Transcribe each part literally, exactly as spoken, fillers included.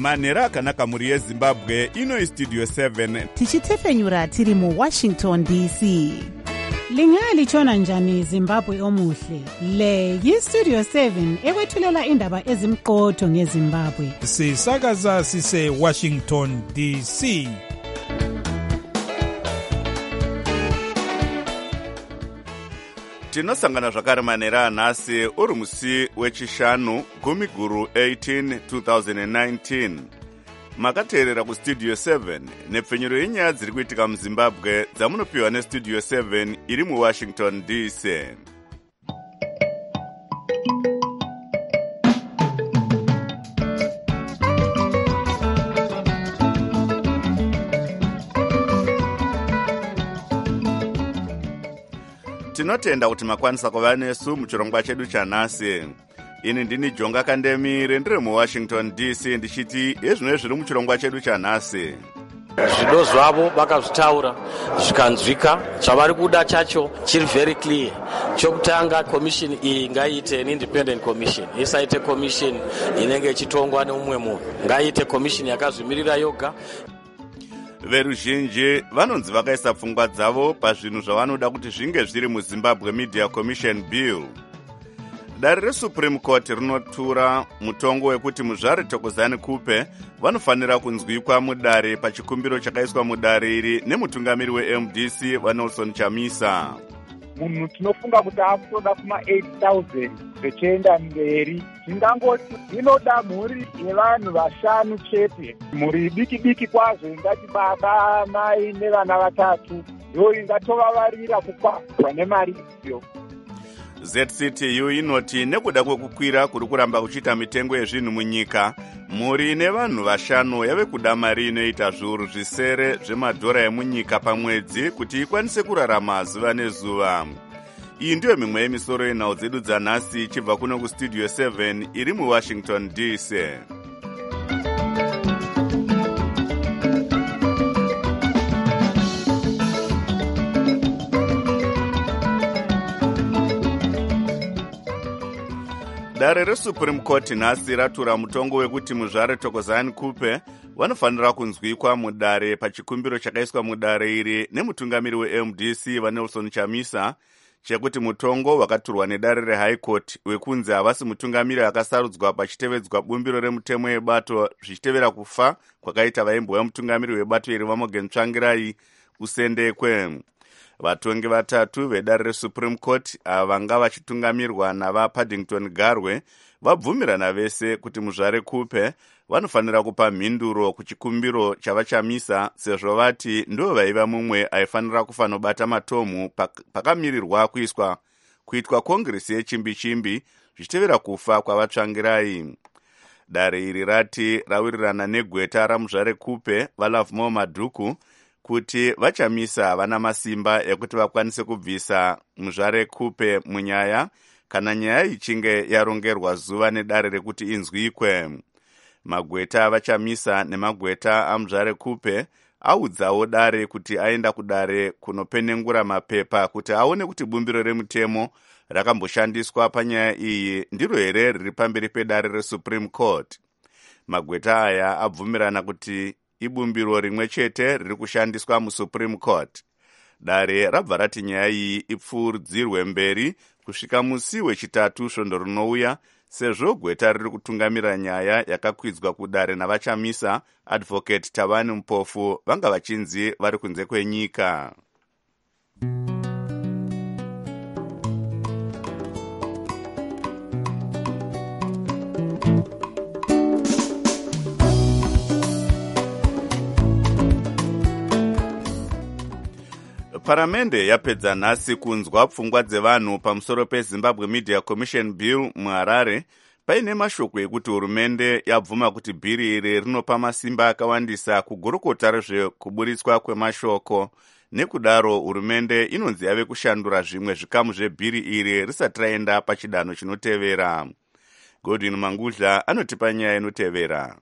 manhero akanaka mhuri yezimbabwe. Ino istudio seven tichitefenyura tiri muwashington D C. Lingalitshona njani Zimbabwe omuhle? Le yistudio seven ekwethulela indaba ezimqotho ngeZimbabwe. Sisakaza sise Washington D C. tinosangana zvakare manhero anhasi uri musi wechishanu gumi guru eighteen twenty nineteen. Makateerera kustudio seven nepfenyuro yenyaya dziri kuitika muzimbabwe dzamunopiwa nestudio seven iri muwashington D C. Tinotenda kuti makwanisa kuva nesu muchirongwa chedu chanhasi. Ini ndini Jonga Kandemire ndiri muwashington D C ndichiti ezvino zviri muchirongwa chedu chanhasi. Zvido zvavo vakazvitaura zvikanzwika, zvavari kuda chacho chiri very clear. Chokutanga, commission iyi ngaiite an independent commission, isaite commission inenge ichitongwa neumwe munhu, ngaiite commission yakazvimirira yoga. Veruzhinji vanonzi vakaisa pfungwa dzavo pazvinhu zvavanoda kuti zvinge zviri muZimbabwe Media Commission Bill. Dare reSupreme Court rinotura mutongo wekuti muzvare Thokozani Kupe vanofanira kunzwikwa mudare pachikumbiro chakaiswa mudare iri nemutungamiri weM D C vaNelson Chamisa. Munhu tinofunga kuti akutoda kuma eight thousand zvechienda mberi. Zvingangoti inoda mhuri yevanhu vashanu chete. Mhuri diki diki kwazvo ingati baba, mai nevana vatatu. Yo ingatovavarira kukwazwa nemari iyo. Z C T U inoti nekuda kwekukwira kuri kuramba kuchita mitengo yezvinhu munyika, mhuri nevanhu vashanu yave kuda mari inoita zviuru zvisere zvemadhora emunyika pamwedzi kuti ikwanise kurarama zuva nezuva. Iyi ndiyo mimwe yemisoro yenhau dzedu dzanhasi ichibva kuno kustudio seven iri muwashington D C. Dare reSupreme Court nhasi ratura mutongo wekuti muzvare Thokozani Kupe vanofanira kunzwikwa mudare pachikumbiro chakaiswa mudare iri nemutungamiri weM D C vaNelson Chamisa chekuti mutongo wakaturwa nedare reHigh Court wekunzi havasi mutungamiri akasarudzwa pachitevedzwa bumbiro remutemo yebato zvichitevera kufa kwakaita vaimbo vemutungamiri webato iri vaMorgan Tsvangirai usendekwe. Vatongi vatatu vedare reSupreme Court ava vanga vachitungamirwa navaPaddington Garwe vabvumirana vese kuti muzvare Kupe vanofanira kupa mhinduro kuchikumbiro chavachamisa sezvo vati ndo vaiva mumwe aifanira kufanobata matomu pakamirirwa kuiswa kuitwa kongresi yechimbi chimbi zvichitevera kufa kwavatsvangirai. Dare iri rati rawirirana negweta ramuzvare Kupe vaLovemore Madhuku kuti vachamisa havana masimba ekuti vakwanise kubvisa muzvare Kupe munyaya kana nyaya ichinge yarongerwa zuva nedare rekuti inzwikwe. Magweta vachamisa nemagweta amuzvare Kupe audzawo dare kuti aenda kudare kunopenengura mapepa kuti aone kuti bumbiro remutemo rakamboshandiswa panyaya iyi ndiro here riri pamberi pedare reSupreme Court. Magweta aya abvumirana kuti ibumbiro rimwe chete riri kushandiswa muSupreme Court. Dare rabva rati nyaya iyi ipfuurudzirwe mberi kusvika musi wechitatu svondo rinouya sezvo gweta riri kutungamira nyaya yakakwidzwa kudare navachamisa Advocate Tavani Mpofu vanga vachinzi vari kunze kwenyika. Paramende yapedza nhasi kunzwa pfungwa dzevanhu pamusoro peZimbabwe Media Commission Bill muHarare paine mashoko ekuti hurumende yabvuma kuti bhiri iri rinopa masimba akawandisa kugurukota rezvekuburitswa kwemashoko. Nekudaro hurumende inonzi yave kushandura zvimwe zvikamu zvebhiri iri risati raenda pachidanho chinotevera. Godwin Mangudla anotipa nyaya inotevera.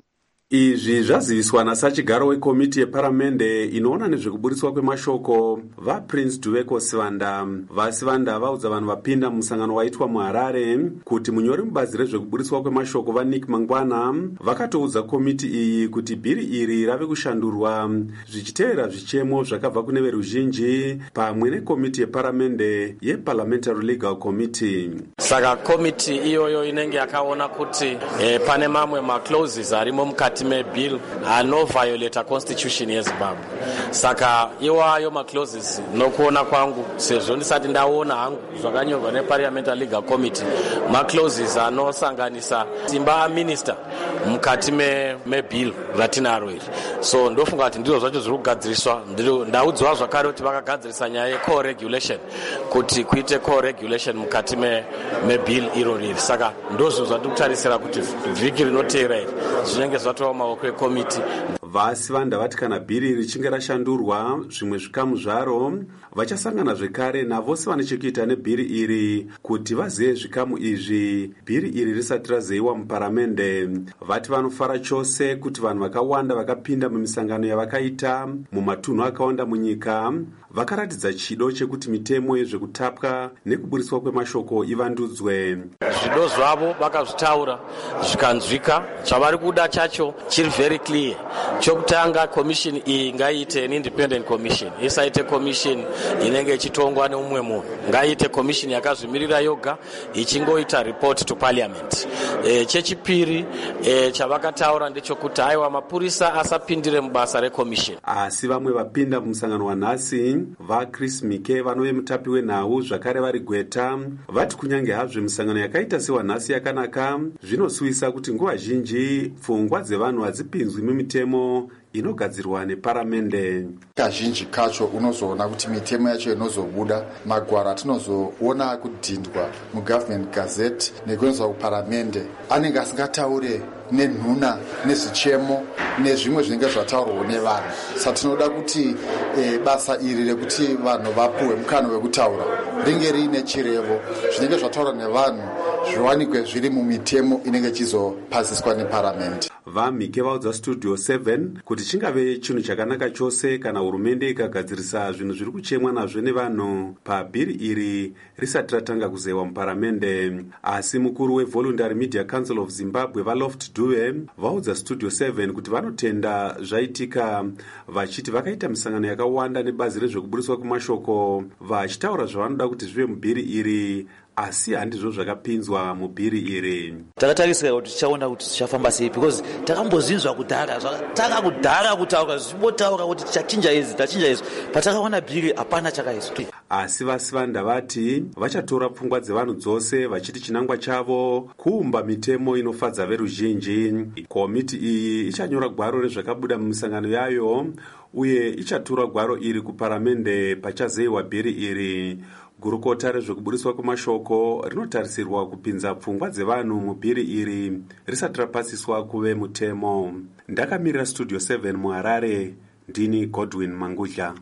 Izvi zvaziviswa nasachigaro wekomiti yeparamende inoona nezvekuburiswa kwemashoko vaPrince Duveko Sivanda. VaSivanda vaudza vanhu vapinda mumusangano waitwa muHarare kuti munyori mubazi rezvekuburiswa kwemashoko vaNick Mangwana vakatoudza komiti iyi kuti bhiri iri rave kushandurwa zvichitevera zvichemo zvakabva kune veruzhinji pamwe nekomiti yeparamende yeParliamentary Legal Committee. Saka komiti iyoyo inenge yakaona kuti eh, pane mamwe maclauses arimo mukati mebill anoviolate constitution yeZimbabwe. Saka iwayo maclauses nokuona kwangu sezvo ndisati ndaona hangu zvakanyorwa neParliamentary Legal Committee maclauses anosanganisa simba minister mukati mebill ratinaro iri. So ndofunga kuti ndizvo zvacho zviri kugadziriswa. Ndaudzwa zvakare kuti vakagadzirisa nyaya ye-co-regulation kuti kuite co-regulation mukati mebill irori. Saka ndozvo zvandiri kutarisira kuti vhiki rinoteera iri zvinenge zvatova maoko ekomiti. VaSivanda vati kana bhiri richinge rashandurwa zvimwe zvikamu zvaro vachasangana zvekare navose vane chekuita nebhiri iri kuti vazive zvikamu izvi bhiri iri risati razeyiwa muparamende. Vati vanofara chose kuti vanhu vakawanda vakapinda mumisangano yavakaita mumatunhu akawanda munyika vakaratidza chido chekuti mitemo yezvekutapwa nekuburiswa kwemashoko ivandudzwe. Zvido zvavo vakazvitaura zvikanzwika. Chavari kuda chacho chiri very clear. Chokutanga commission iyi ngaiite an independent commission. Isaite commission inenge ichitongwa neumwe munhu. Ngaiite commission yakazvimirira yoga ichingoita report to parliament. E, chechipiri e, chavakataura ndechokuti aiwa mapurisa asapindire mubasa recommission. Asi vamwe vapinda mumusangano wanhasi vaChris Mike vanove mutapi wenhau zvakare vari gweta vati kunyange hazvo misangano yakaita sewanhasi yakanaka zvinosuvisa kuti nguva zhinji pfungwa dzevanhu hadzipinzwi mumitemo inogadzirwa neparamende. Kazhinji kacho unozoona kuti mitemo yacho inozobuda magwara atinozoona kudhindwa mugovernment gazette nekuenzwa kuparamende anenge asingataure nenhuna nezvichemo nezvimwe zvinenge zvataurwa nevanhu. Saka tinoda kuti e, basa iri rekuti vanhu vapuwe mukana wekutaura ringe riine chirevo zvinenge zvataurwa nevanhu zviwanikwe zviri mumitemo inenge ichizopasiswa neparamende. VaMike vaudza Studio seven kuti chingave chinhu chakanaka chose kana hurumende ikagadzirisa zvinhu zviri kuchemwa nazvo nevanhu pabhiri iri risati ratanga kuzeyiwa muparamende. Asi mukuru weVoluntary Media Council of Zimbabwe vaLoft Dube vaudza Studio seven kuti vanotenda zvaitika vachiti vakaita misangano yakawanda nebazi rezvekuburiswa kwemashoko vachitaura zvavanoda kuti zvive mubhiri iri asi handizvo zvakapinzwa mubhiri iri. Takatarisira kuti tichaona kuti tichafamba sei because takambozinzwa kudhara zvakataka kudhara kutaura zvibotaura kuti tichachinja izvi tachinja izvi patakawana bhiri hapana chakaizwa. Asi vaSivanda vati vachatora pfungwa dzevanhu dzose vachiti chinangwa chavo kuumba mitemo inofadza veruzhinji. Komiti iyi ichanyora gwaro rezvakabuda mumisangano yayo uye ichatura gwaro iri kuparamende pachazeyiwa bhiri iri. Gurukota rezvekuburiswa kwemashoko rinotarisirwa kupinza pfungwa dzevanhu mubhiri iri risati rapasiswa kuve mutemo. Ndakamirira Studio seven muHarare, ndini Godwin Mangudla.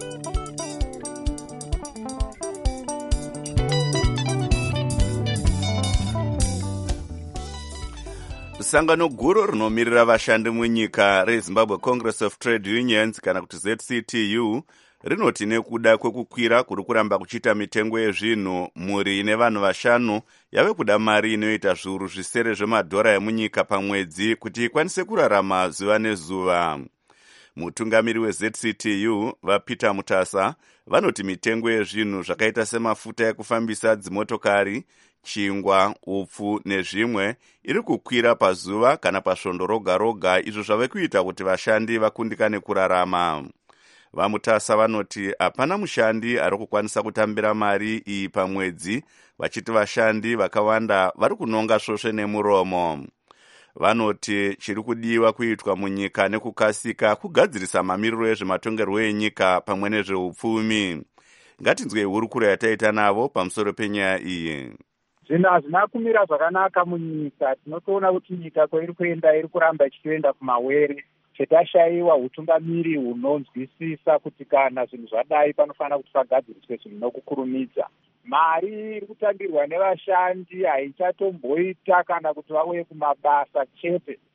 Sangano guru rinomirira vashandi munyika reZimbabwe Congress of Trade Unions kana kuti Z C T U rinoti nekuda kwekukwira kuri kuramba kuchiita mitengo yezvinhu mhuri ine vanhu vashanu yave kuda mari inoita zviuru zvisere zvemadhora emunyika pamwedzi kuti ikwanise kurarama zuva nezuva. Mutungamiri weZ C T U vaPeter Mutasa vanoti mitengo yezvinhu zvakaita semafuta ekufambisa dzimotokari, chingwa, upfu nezvimwe iri kukwira pazuva kana pasvondo roga roga, izvo zvave kuita kuti vashandi vakundikane kurarama. VaMutasa vanoti hapana mushandi ari kukwanisa kutambira mari iyi pamwedzi, vachiti vashandi vakawanda vari kunonga svosve nemuromo. Vanoti chiri kudiwa kuitwa munyika nekukasika kugadzirisa mamiriro ezvematongerwo enyika pamwe nezveupfumi. Ngatinzwe hurukuro yataita navo pamusoro penyaya iyi. Zvinhu hazvina kumira zvakanaka munyika. Tinotoona kuti nyika kwairi kuenda iri kuramba ichitoenda kumawere. Chetashayiwa utungamiri hunonzwisisa kuti kana zvinhu zvadai panofanira kuti pagadziriswe zvinhu nokukurumidza. Mari iri kutambirwa nevashandi haichatomboita kana kuti vauye kumabasa chete.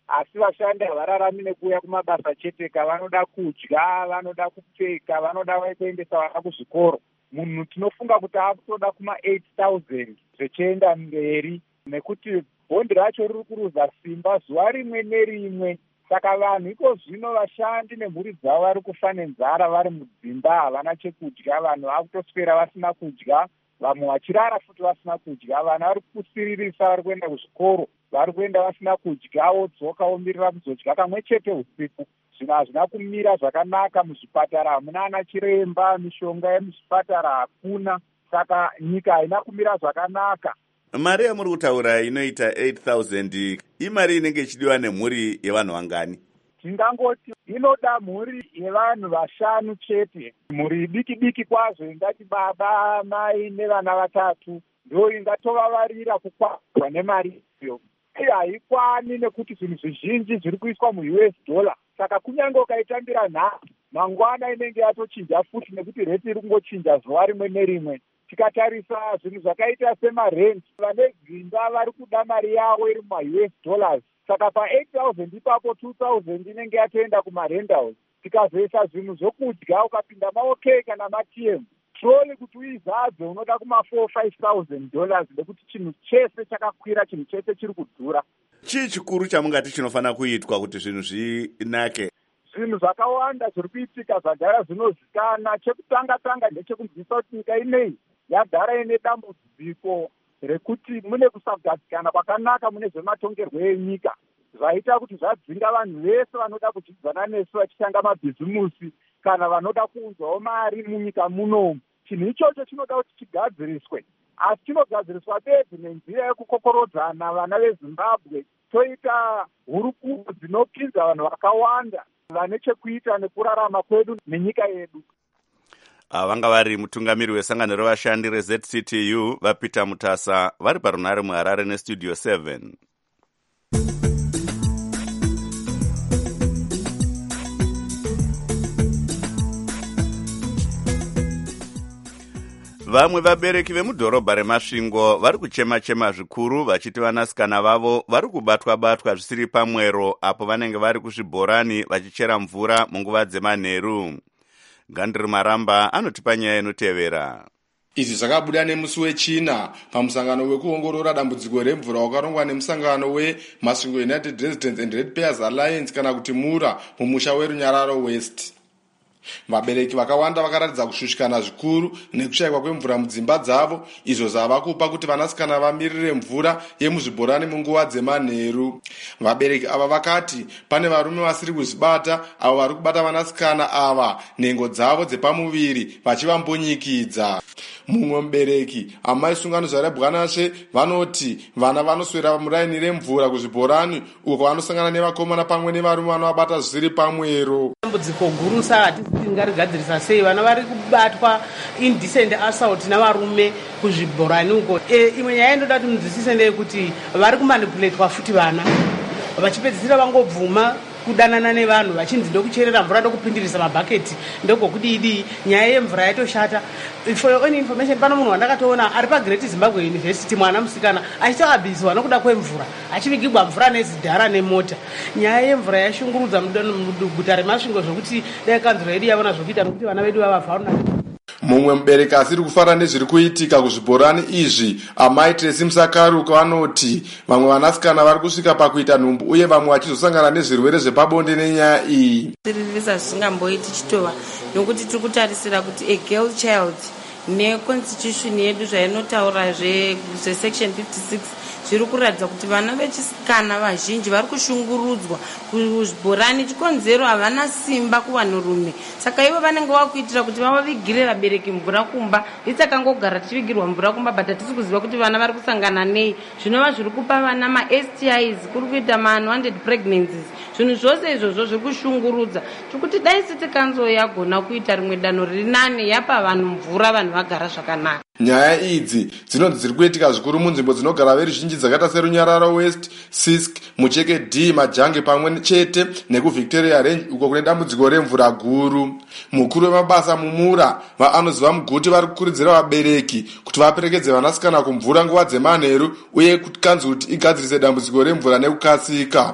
asi vashandi havararami nekuuya kumabasa cheteka, vanoda kudya, vanoda kupfeka, vanoda kuendesa vana kuzvikoro. Munhu tinofunga kuti akutoda kuma eight thousand zvichienda mberi, nekuti bhondi racho riri kuruza simba zuva rimwe nerimwe. Saka vanhu iko zvino vashandi nemhuri dzavo vari kufa nenzara vari mudzimba, havana chekudya. Vanhu vakutoswera vasina kudya, vamwe vachirara futi vasina kudya. Vana vari kusiririsa, vari kuenda kuzvikoro, vari kuenda vasina kudya, wodzoka womirira kuzodya kamwe chete usiku. Zvinhu hazvina kumira zvakanaka muzvipatara, hamuna ana chiremba, mishonga yemuzvipatara hakuna. Saka nyika haina kumira zvakanaka. Mari yamuri kutaura inoita eight thousand, imari inenge ichidiwa nemhuri yevanhu vangani? Tingangoti inoda mhuri yevanhu vashanu chete. Mhuri diki diki kwazvo, ingati baba, mai nevana vatatu, ndo ingatovavarira kukwazwa nemari iyo. Haikwani nekuti zvinhu zvizhinji zviri kuiswa mu-U S dollar. Saka kunyange ukaitambira nhasi, mangwana inenge yatochinja futi, nekuti reti iri kungochinja zuva rimwe nerimwe. Tikatarisa zvinhu zvakaita semarent, vane dzimba vari kuda mari yavo iri muma-U S dollars. Saka pa eight thousand ipapo two thousand inenge yatoenda kuma-rentals. Tikazoisa zvinhu zvokudya, ukapinda ma-OK kana ma-T M, troli kuti uizadze unoda kuma four five thousand dollars, nekuti chinhu chese chakakwira, chinhu chese chiri kudhura. Chii chikuru chamungati chinofanira kuitwa kuti zvinhu zvinake? Zvinhu zvakawanda zviri kuitika zvagara zvinozikana. Chekutanga-tanga ndechekunzwisa kuti nyika inei yagara ine dambudziko rekuti mune kusagadzikana kwakanaka mune zvematongerwo enyika, zvaita kuti zvadzinga vanhu vese vanoda kuchidzana nesu vachitanga mabhizimusi kana vanoda kuunzwawo mari munyika munomu. Chinhu ichocho chinoda kuti chigadziriswe, asi chinogadziriswa bedzi nenzira yekukokorodzana vana veZimbabwe. Toita hurukuro dzinopinza vanhu vakawanda vane chekuita nekurarama kwedu nenyika yedu. Vanga vari mutungamiri wesangano revashandi reZ C T U vaPeter Mutasa vari parunare muHarare nestudio seven. Vamwe vabereki vemudhorobha reMasvingo vari kuchema-chema zvikuru vachiti vanasikana vavo vari kubatwa-batwa zvisiri pamwero apo vanenge vari kuzvibhorani vachichera mvura munguva dzemanheru. Gandri Maramba anotipa nyaya inotevera. Izvi zvakabuda nemusi wechina pamusangano wekuongorora dambudziko remvura wakarongwa nemusangano weMasvingo United Residents and Ratepayers Alliance kana kuti MURA mumusha weRunyararo West. Vabereki vakawanda vakaratidza kushushikana zvikuru nekushayikwa kwemvura mudzimba dzavo, izvo zvava kupa kuti vanasikana vamirire mvura yemuzvibhorani munguva dzemanheru. Vabereki ava vakati pane varume vasiri kuzvibata avo vari kubata vanasikana ava nhengo dzavo dzepamuviri vachivambonyikidza. Mumwe mubereki amai sungano zvarebwanasve vanoti vana vanoswera muraini remvura kuzvibhorani uko vanosangana nevakomana pamwe nevarume vanovabata zvisiri pamwero. Dambudziko guru saka tingarigadzirisa sei vana vari kubatwa indecent assault navarume kuzvibhorani uko. E, imwe nyaya inoda kuti munzwisise ndeyekuti vari kumanipuletwa futi vana vachipedzisira vangobvuma kudanana nevanhu vachinzi ndokucherera mvura ndokupindirisa mabhaketi ndokokudii. Nyaya yemvura yatoshata. For your own information, pano munhu wandakatoona ari paGreat Zimbabwe University, mwana musikana achitakabhizwa nokuda kwemvura achivigirwa mvura nezidhara nemota. Nyaya yemvura yashungurudza muguta reMasvingo zvokuti dai kanzuro yedu yavona zvokuita nokuti vana vedu vavavhauna. Mumwe mubereki asiri kufara nezviri kuitika kuzvibhorani izvi amai Tracy Musakaruka vanoti vamwe vanasikana vari kusvika pakuita nhumbu uye vamwe vachizosangana nezvirwere zvepabonde nenyaya iyi. Tiririsa zvisingamboiti chitova nokuti tiri kutarisira kuti a girl child neconstitution yedu zvainotaura zvesection fifty-six zviri kuratidza kuti vana vechisikana vazhinji vari kushungurudzwa kuzvibhorani chikonzero havana simba kuvanhurume. Saka ivo vanenge vakuitira kuti vavavigire vabereki mvura kumba. Itakangogara tichivigirwa mvura kumba but hatisi kuziva kuti vana vari kusangana nei. Zvinova zviri kupa vana ma-S T Is, kuri kuita ma-unwanted pregnancies. Zvinhu zvose izvozvo zviri kushungurudza. Tikuti dai City Council yagona kuita rimwe danho riri nane yapa vanhu mvura vanhu vagara zvakanaka. Nyaya idzi dzinonzi dziri kuitika zvikuru munzvimbo dzinogara veruzhinji dzakaita seRunyararo West, Sisk, Mucheke D, Majange pamwe chete nekuVictoria Range uko kune dambudziko remvura guru. Mukuru wemabasa mumura vaanoziva Muguti vari kukurudzira vabereki kuti vaperekedze vanasikana kumvura nguva dzemanheru uye kuti kanzuro kuti igadzirise dambudziko remvura nekukasika.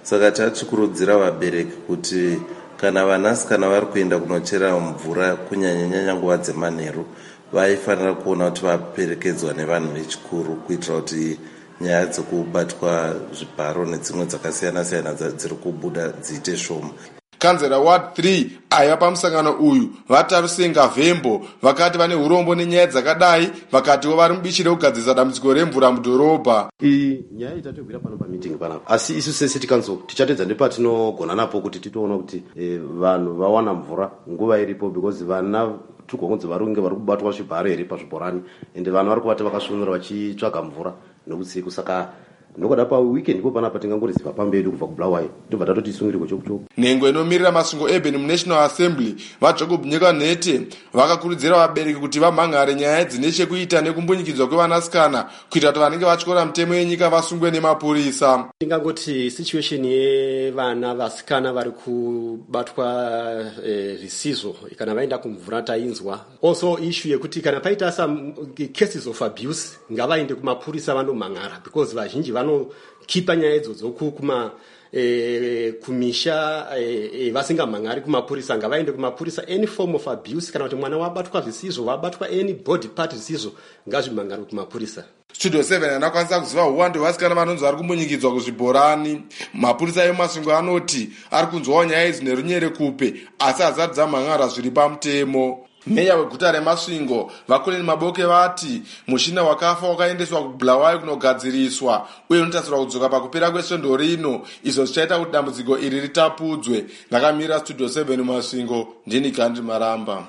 Saka tatikurudzira vabereki kuti kana vanasikana vari kuenda kunochera mvura kunyanyanyanya nguva dzemanheru vaifanira kuona kuti vaperekedzwa nevanhu vechikuru kuitira kuti nyaya dzekubatwa zvibharo nedzimwe dzakasiyana siyana dziri kubuda dziite shoma. Kanzera Ward three aiva pamusangano uyu vatarusenga Vhembo vakati vane urombo nenyaya dzakadai, vakatiwo vari mubishi rekugadzirisa dambudziko remvura mudhorobha. Iyi nyaya itatogwira pano pamitingi panapa, asi isu sese tikanzo tichatedza nepatinogona napo kuti titoona kuti eh, vanhu vawana mvura nguva iripo, because vana tugongodzi vari kunge vari kubatwa zvibharo here pazvibhorani, ende vanhu vari kuvata vakasvinura vachitsvaga mvura neusiku. Saka nokuda paweekend ipo panapa tingangoriziva pambedu kubva kuBulawayo tobva tatoti isungiriko chokuchoko. Nhengo inomirira masungo Eben muNational Assembly vaJacob Nyika Nhete vakakurudzira vabereki kuti vamhangare nyaya dzine chekuita nekumbunyikidzwa kwevanasikana kuitira kuti vanenge vatyora mitemo yenyika vasungwe nemapurisa. Tingangoti situation yevana vasikana vari kubatwa zvisizvo eh, kana vaenda kumvura tainzwa. Also issue yekuti kana paita some cases of abuse ngavaende kumapurisa vandomhangara, because vazhinji vanokipa nyaya idzodzo kuma e, kumisha e, e, vasingamhangari kumapurisa. Ngavaende kumapurisa any form of abuse, kana kuti mwana wabatwa zvisizvo, wabatwa any body part zvisizvo, ngazvimhangari kumapurisa. Studio seven anakwanisa kuziva uwandu hwevasikana vanonzi vari kumbunyikidzwa kuzvibhorani. Mapurisa eMasungo anoti ari kunzwawo nyaya idzi nerunyere kupe, asi hazati dzamhangara zviri pamutemo. Meya weguta reMasvingo Vakuleni Maboke vati mushina wakafa wakaendeswa kuBulawayo kunogadziriswa uye unotarisirwa kudzoka pakupera kwesvondo rino, izvo zvichaita kuti dambudziko iri ritapudzwe. Ndakamira Studio seven Masvingo, ndini Gandhi Maramba.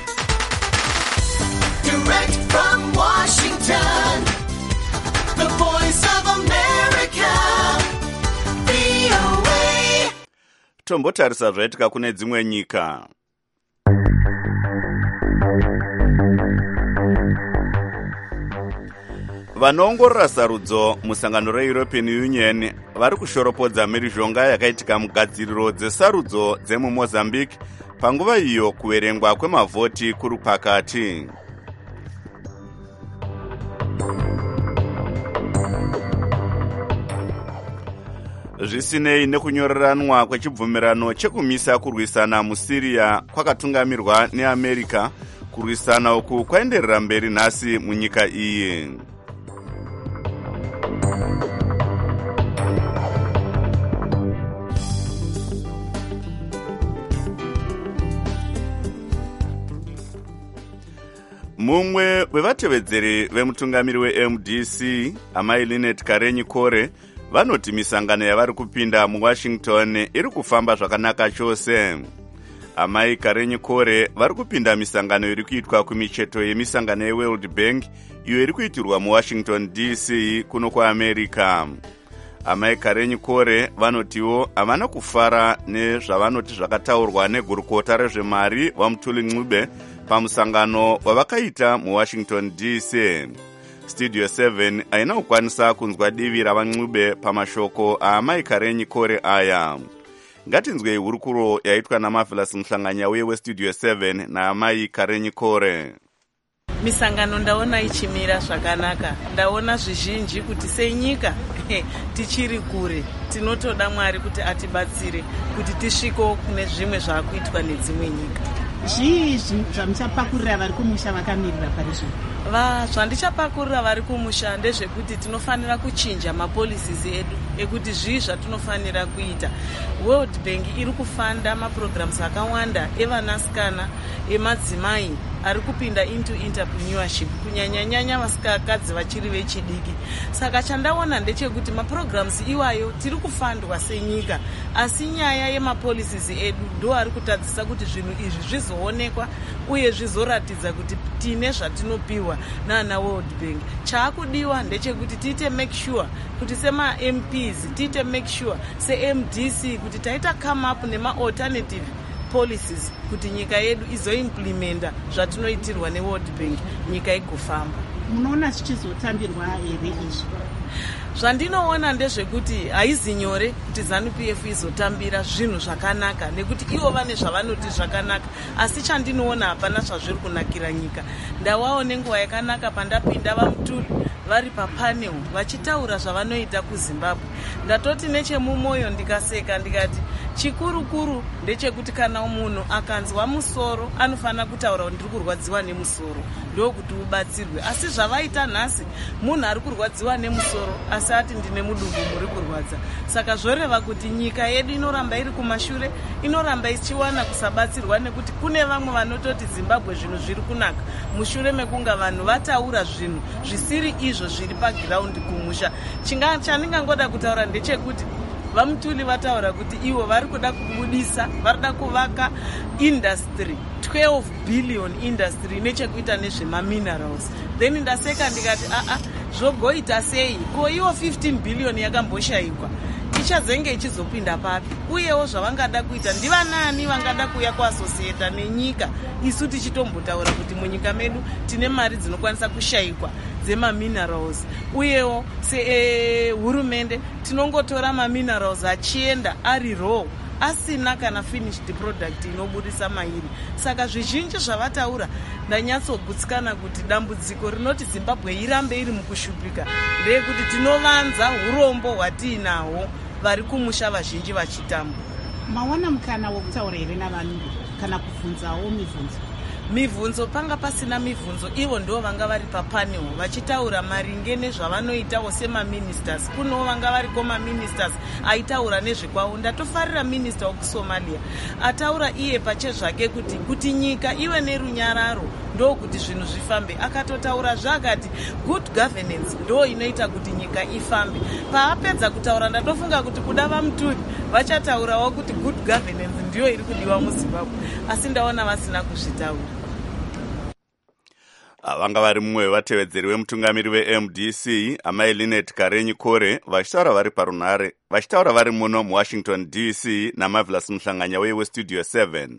Direct from Washington, the voice of America, V O A. Tombotarisa zvaitika kune dzimwe nyika. Vanoongorora sarudzo musangano reEuropean Union vari kushoropodza mhirizhonga yakaitika mugadziriro dzesarudzo dzemumozambique panguva iyo kuverengwa kwemavhoti kuri pakati. Zvisinei nekunyoreranwa kwechibvumirano chekumisa kurwisana muSyria kwakatungamirwa neAmerica, kurwisana uku kwaenderera mberi nhasi munyika iyi. Mumwe wevatevedzeri vemutungamiri weM D C amai Linet Karenyi Kore vanoti misangano yavari kupinda muWashington iri kufamba zvakanaka chose. Amai Karenyi Kore vari kupinda misangano iri kuitwa kumicheto yemisangano yeWorld Bank iyo iri kuitirwa muWashington D C kuno kuAmerica. Amai Karenyi Kore vanotiwo havana kufara nezvavanoti zvakataurwa negurukota rezvemari vaMutuli Ncube pamusangano wavakaita muWashington D C. Studio seven haina kukwanisa kunzwa divi ravaNcube pamashoko aamai Karenyi Kore aya. Ngatinzwei hurukuro yaitwa naMarvelous Mhlanganya uye weStudio seven naamai Karenyi Kore. Misangano ndaona ichimira zvakanaka, ndaona zvizhinji kuti senyika tichiri kure, tinotoda Mwari kuti atibatsire kuti tisviko kune zvimwe zvaakuitwa nedzimwe nyika. Zvii zvamuchapakurira vari kumusha vakamirira parizvo? Va zvandichapakurira vari kumusha ndezvekuti tinofanira kuchinja mapolicies edu ekuti zvii zvatinofanira kuita. World Bank iri kufanda maprograms akawanda evanasikana, emadzimai ari kupinda into entrepreneurship, kunyanyanyanya vasikakadzi vachiri vechidiki. Saka chandaona ndechekuti maprograms iwayo tiri kufandwa senyika, asi nyaya yemapolicies edu ndo ari kutadzisa kuti zvinhu izvi zvizoonekwa uye zvizoratidza kuti tine zvatinopiwa nana World Bank. Chaakudiwa ndechekuti tiite make sure kuti sema M Ps tiite make sure se M D C kuti taita come up nema alternative policies kuti nyika yedu izoimplementa zvatinoitirwa neWorld Bank, nyika igofamba. Munoona zvichizotambirwa here izvi? Zvandinoona ndezvekuti haizi nyore kuti ZANU P F izotambira zvinhu zvakanaka nekuti ivo vane zvavanoti zvakanaka, asi chandinoona hapana zvazviri kunakira nyika. Ndawawo nenguva yakanaka pandapinda vaMutuli vari papanel vachitaura zvavanoita kuzimbabwe. Ndatoti nechemumwoyo ndikaseka ndikati chikurukuru ndechekuti kana munhu akanzwa musoro anofanira kutaura kuti ndiri kurwadziwa nemusoro ndokuti ubatsirwe. Asi zvavaita nhasi munhu ari kurwadziwa nemusoro asi ati ndine mudumbu muri kurwadza. Saka zvoreva kuti nyika yedu inoramba iri kumashure, inoramba ichiwana kusabatsirwa nekuti kune vamwe vanototi Zimbabwe zvinhu zviri kunaka mushure mekunga vanhu vataura zvinhu zvisiri izvo zviri pagiraundi kumusha. Chinga chandingangoda kutaura ndechekuti vamutuli vataura kuti ivo vari kuda kubudisa, vari kuda kuvaka industry twelve billion industry nechekuita nezvemaminerals. Then ndaseka ndikati aa zvogoita sei ko ivo fifteen billion yakamboshayikwa ichazenge ichizopinda papi? Uyewo zvavangada kuita ndivanani vangada kuuya kuasosieta nenyika isu tichitombotaura kuti munyika medu tine mari dzinokwanisa kushayikwa dzemaminerals, uyewo sehurumende e, tinongotora maminerals achienda ari raw asina kana finished product inobudisa mairi. Saka zvizhinji zvavataura ndanyatsogutsikana kuti dambudziko rinoti Zimbabwe irambe iri mukushupika ndeyekuti tinovanza urombo hwatiinahwo vari kumusha vazhinji vachitamba. Mawana mukana wokutaura here navanhu kana kubvunzawo mibvunzo? Mibvunzo panga pasina mibvunzo, ivo ndo vanga vari papanel vachitaura maringe nezvavanoitawo semaministers. Kunowo vanga variko maministers aitaura nezvekwavo. Ndatofarira minister wekusomalia ataura iye pache zvake kuti kuti nyika iwe nerunyararo ndo kuti zvinhu zvifambe. Akatotaura zvakati good governance ndo inoita kuti nyika ifambe. Paapedza kutaura ndatofunga kuti kuda vamuturi vachataurawo kuti good governance ndiyo iri kudiwa muZimbabwe, asi ndaona vasina kuzvitaura. Vanga vari mumwe wevatevedzeri wemutungamiri we-M D C amai Linet Karenyi Kore vachitaura vari parunhare vachitaura vari muno muWashington D C naMarvelous Muhlanganya weStudio seven.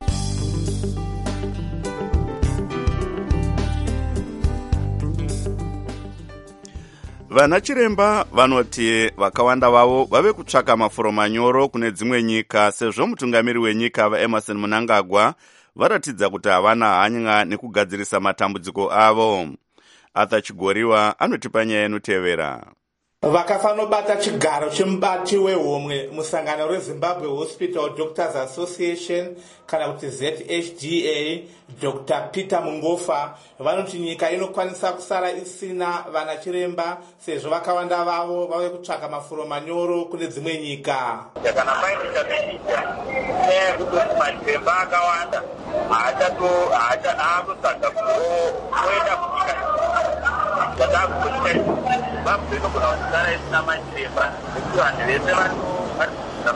Vana chiremba vanoti vakawanda vavo vave kutsvaka mafuro manyoro kune dzimwe nyika sezvo mutungamiri wenyika vaEmerson Mnangagwa varatidza kuti havana hanya nekugadzirisa matambudziko avo. Arthur Chigoriwa anotipa nyaya inotevera. Vakafanobata chigaro chemubati wehomwe musangano reZimbabwe Hospital Doctors Association kana kuti Z H D A Doctor Peter Mungofa vanoti nyika inokwanisa kusara isina vana chiremba sezvo vakawanda vavo vave kutsvaka mafuro manyoro kune dzimwe nyika. Kana paita bidija nekuti machiremba akawanda hachato hachakusaka kuenda kunyika dzatakuita Zimbabwe inogona kusara isina machiremba nekuti vanhu vese vari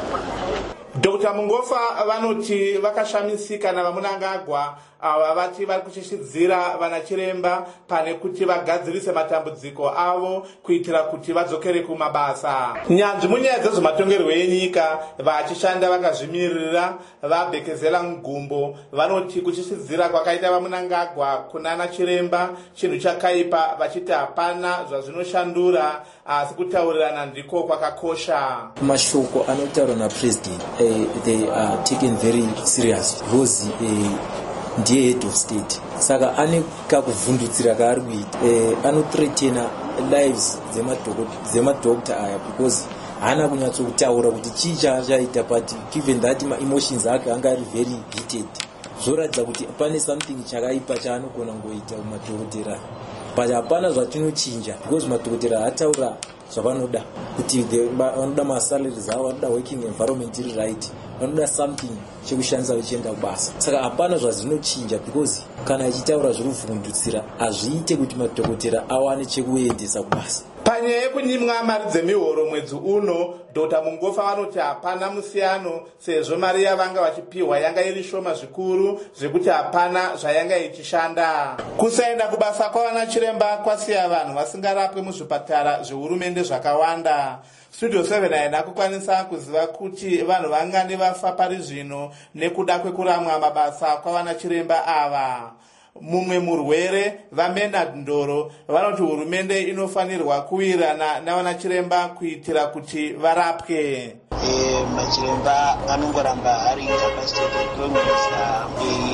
Doctor Mungofa vanoti vakashamisika navaMnangagwa ava vati vari kushishiridzira vana chiremba pane kuti vagadzirise matambudziko avo kuitira kuti vadzokere kumabasa. Nyanzvi munyaya dzezvematongerwo enyika vachishanda vakazvimirira vabhekezela mugumbo vanoti kushishiridzira kwakaita vaMnangagwa kunana chiremba chinhu chakaipa vachiti hapana zvazvinoshandura asi kutaurirana ndiko kwakakosha. Mashoko anotaurwa naPresident uh, they are taken very serious because uh, ndiye head of state, saka ane kakuvhundutsira kaari kuita uh, anothreatena lives dzemadokta aya because haana kunyatsokutaura kuti chii chachaita, but given that ma-emotions ake anga ari very heated zvoratidza kuti pane something chakaipa chaanogona ngoita kumadhokotera, but hapana zvatinochinja because madhokotera hataura zvavanoda kuti vanoda masalaries avo, vanoda working environment iri right, vanoda something chekushandisa vachienda kubasa. Saka hapana zvazvinochinja because kana ichitaura zvekuvhundutsira hazviite kuti madhokotera awane chekuendesa kubasa. Panyaya yekunyimwa mari dzemihoro mwedzi uno, Doctor Mungofa vanoti hapana musiyano sezvo mari yavanga vachipiwa yanga iri shoma zvikuru zvekuti hapana zvayanga ichishanda. Kusaenda kubasa kwavana chiremba kwasiya vanhu vasingarapwe muzvipatara zvehurumende zvakawanda. Studio seven haina kukwanisa kuziva kuti vanhu vangani vafa pari zvino nekuda kwekuramwa mabasa kwavana chiremba ava. Mumwe murwere vaMenard Ndoro vanoti hurumende inofanirwa kuwirana navana chiremba kuitira kuti varapwe. Eh, machiremba anongoramba ari incapacitated because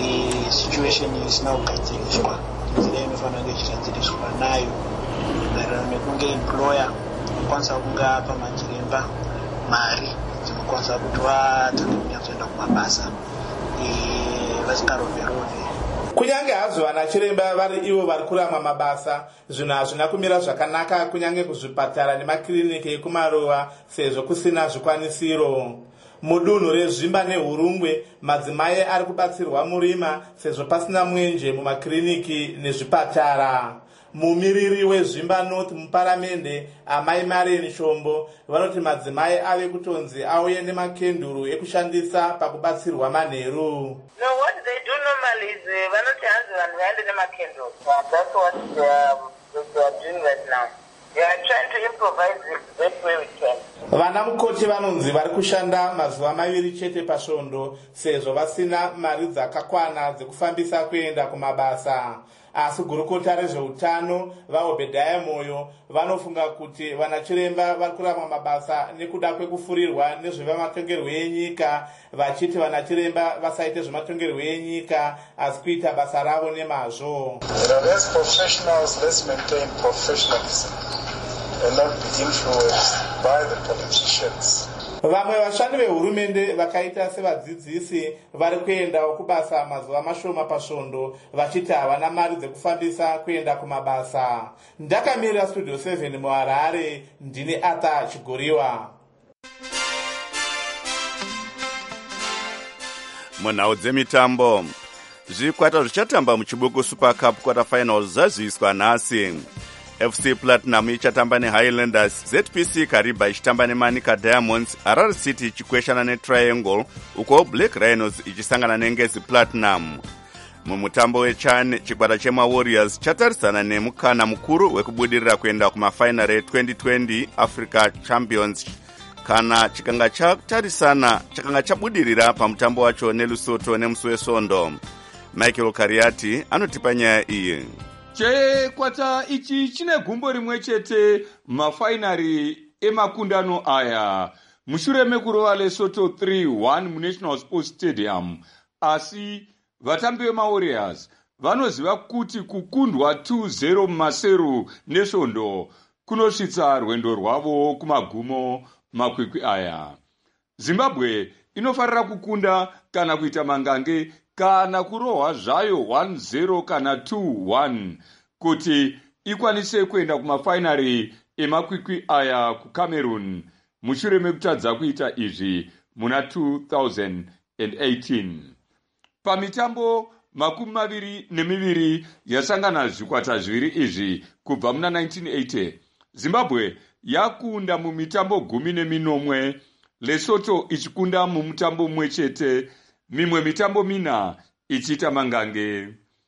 the situation isina kugadziriswa. Nzira inofanira kunge ichigadziriswa nayo mekunge employer unokwanisa kunge apa machiremba mari dzinokwanisa kuti vatange kunyazoenda kumabasa vasikaroverove. kunyange hazvo vana chiremba vari ivo vari kurama mabasa, zvinhu hazvina kumira zvakanaka kunyange kuzvipatara nemakiriniki ekumaruva sezvo kusina zvikwanisiro. Mudunhu rezvimba nehurungwe madzimai ari kubatsirwa murima sezvo pasina mwenje mumakiriniki nezvipatara. Mumiriri wezvimba North muparamende amai Marian Shombo vanoti madzimai ave kutonzi auye nemakenduru ekushandisa pakubatsirwa manheru. No, what they do normally is uh, vanoti hanzi vanhu vaende nemakenduru. That's what they are, they are doing right now. They are trying to improvise it the best way we can. Vana mukoti vanonzi vari kushanda mazuva maviri chete pasvondo sezvo vasina mari dzakakwana dzekufambisa kuenda kumabasa. Asi gurukota rezveutano vaObedhaya Moyo vanofunga kuti vanachiremba vari kurama mabasa nekuda kwekufurirwa nezvevamatongerwo enyika, vachiti vanachiremba vasaite zvematongerwo enyika asi kuita basa ravo nemazvo. As professionals, let's maintain professionalism and not be influenced by the politicians. Vamwe vashandi vehurumende vakaita sevadzidzisi vari kuendawo kubasa mazuva mashoma pasvondo vachiti havana mari dzekufambisa kuenda kumabasa. Ndakamirira Studio seven muHarare, ndini Arthur Chigoriwa. Munhau dzemitambo, zvikwata zvichatamba muchibuku Super Cup quarter finals zvaziviswa nhasi. F C Platinum ichatamba neHighlanders, Z P C Kariba ichitamba neManica Diamonds, Harare City ichikweshana neTriangle, uko Black Rhinos ichisangana neNgezi Platinum. Mumutambo wechan, chikwata chemaWarriors chatarisana nemukana mukuru wekubudirira kuenda kumafinal e twenty twenty Africa Champions kana chikanga chatarisana chakanga chabudirira pamutambo wacho neLesotho nemusi weSondo. Michael Kariati anotipa nyaya iyi. Chikwata ichi chine gumbo rimwe chete mafainari emakundano aya mushure mekurova Lesotho three one muNational Sports Stadium. Asi vatambi vemaWarriors vanoziva kuti kukundwa two zero mumaseru neSondo kunosvitsa rwendo rwavo kumagumo makwikwi aya. Zimbabwe inofarira kukunda kana kuita mangange kana kurohwa zvayo one zero kana two one kuti ikwanise kuenda kumafinari emakwikwi aya kuCameroon mushure mekutadza kuita izvi muna two thousand eighteen. Pamitambo makumi maviri nemiviri yasangana zvikwata zviviri izvi kubva muna nineteen eighty, Zimbabwe yakunda mumitambo gumi neminomwe, Lesotho ichikunda mumutambo mumwe chete, mimwe mitambo mina ichita mangange.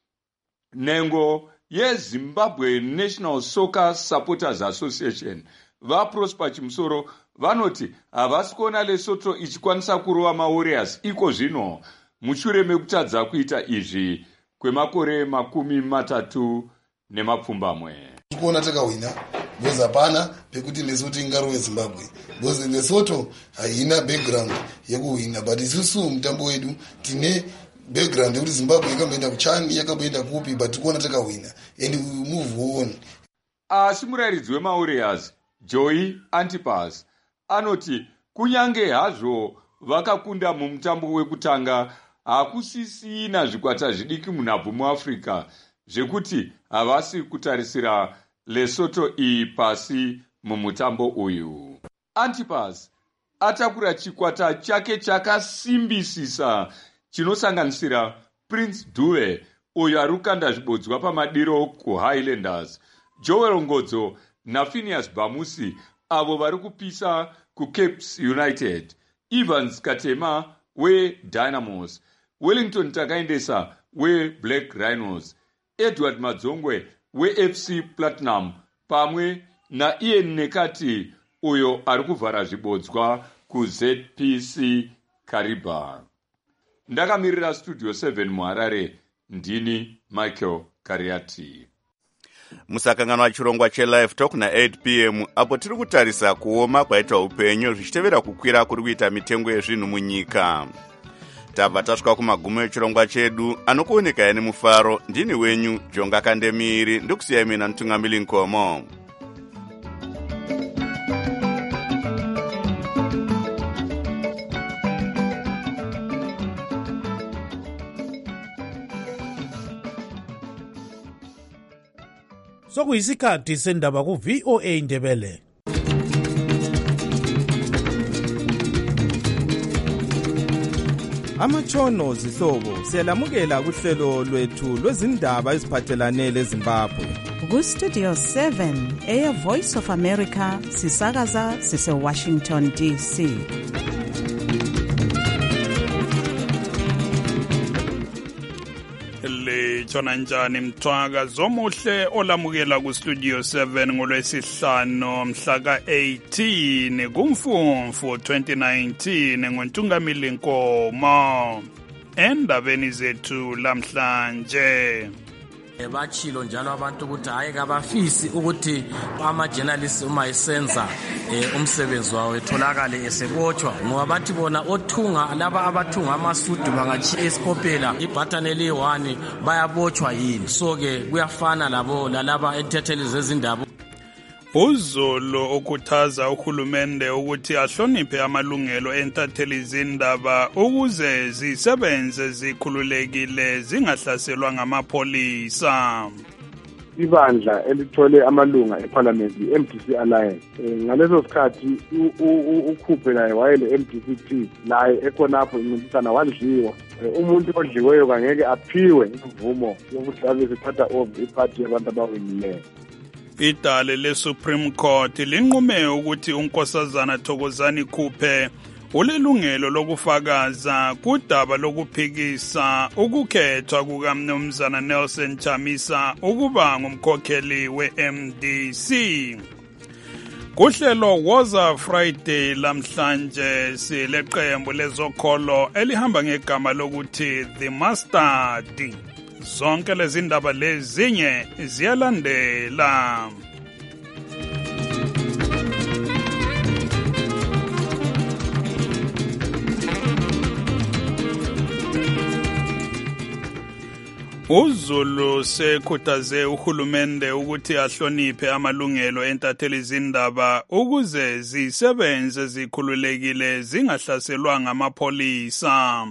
Nengo yeZimbabwe National Soccer Supporters Association vaProsper Chimusoro vanoti havasi kuona Lesotho ichikwanisa kurova maWarriors iko zvino mushure mekutadza kuita izvi kwemakore makumi matatu nemapfumbamwe. Kuona takawina because hapana pekuti Lesotho ingarove Zimbabwe because Lesotho haina background yekuwina, but isusu mutambo wedu tine background yekuti Zimbabwe yakamboenda kuchani yakamboenda kupi, but kuona takawina and we move on. Asi murairidzi wemaWarriors Joey Antipas anoti kunyange hazvo vakakunda mumutambo wekutanga hakusisina zvikwata zvidiki munhabvu muAfrica zvekuti havasi kutarisira Lesotho iyi pasi mumutambo uyu. Antipas atakura chikwata chake chakasimbisisa chinosanganisira Prince Dube uyo ari kukanda zvibodzwa pamadiro kuHighlanders, Joel Ngodzo naPhineas Bamusi avo vari kupisa kuCapes United, Evans Katema weDynamos, Wellington Takaendesa weBlack Rhinos, Edward Madzongwe weF C Platinum pamwe naIan Nekati uyo ari kuvhara zvibodzwa kuZ P C Kariba. Ndakamirira Studio seven muHarare, ndini Michael Kariati. Musakanganwa chirongwa cheLive Talk na eight p m apo tiri kutarisa kuoma kwaita upenyu zvichitevera kukwira kuri kuita mitengo yezvinhu munyika. Tabva tasvika kumagumo echirongwa chedu, anokuoneka nemufaro. Ndini wenyu Jonga Kandemiri, ndokusiyai mina Mtungamiri Nkomo. Sokuyisikhathi sendaba ku V O A Ndebele. Amatshono zihlobo siyalamukela kuhlelo lwethu lwezindaba eziphathelane leZimbabwe. Ku Studio seven Air Voice of America sisakaza sise Washington D C. Litshona njani mthwaka zomuhle olamukela ku Studio seven ngolwesihlanu mhla ka eighteen kuMfumfu twenty nineteen ngoNtungamili Nkomo. Endabeni zethu lamhlanje bachilo njalo abantu ukuthi hayi kabafisi ukuthi ama journalists uma isenza umsebenzi wawo etholakale esebotshwa ngoba bathi bona othunga laba abathunga amasudu bangachi esikopela ibutton eli one bayabotshwa yini so ke kuyafana labo lalaba entetheli zezindaba. Uzulu okhuthaza uhulumende ukuthi ahloniphe amalungelo entatheli zindaba ukuze zisebenze zikhululekile zingahlaselwa ngamapolisa. Ibandla elithole amalunga eParliament i-M D C Alliance ngaleso sikhathi ukhuphe naye wayele M D C T naye ekhonapho incintisana wadliwa. Umuntu odliweyo kangeke aphiwe imvumo yokuthi abe sethatha over iphathi yabantu abawinileyo. Idale le-Supreme Court linqume ukuthi unkosazana Thokozani Khuphe ulelungelo lokufakaza kudaba lokuphikisa ukukhethwa kukaMnumzana Nelson Chamisa ukuba ngumkhokheli we-M D C. Kuhlelo Woza Friday lamhlanje sileqembu lezokholo elihamba ngegama lokuthi The Mustard. Zonke lezi ndaba lezinye ziyalandela. Uzulu sekhuthaze uhulumende ukuthi ahloniphe amalungelo entatheli zindaba ukuze zisebenze zikhululekile zingahlaselwa ngamapolisa.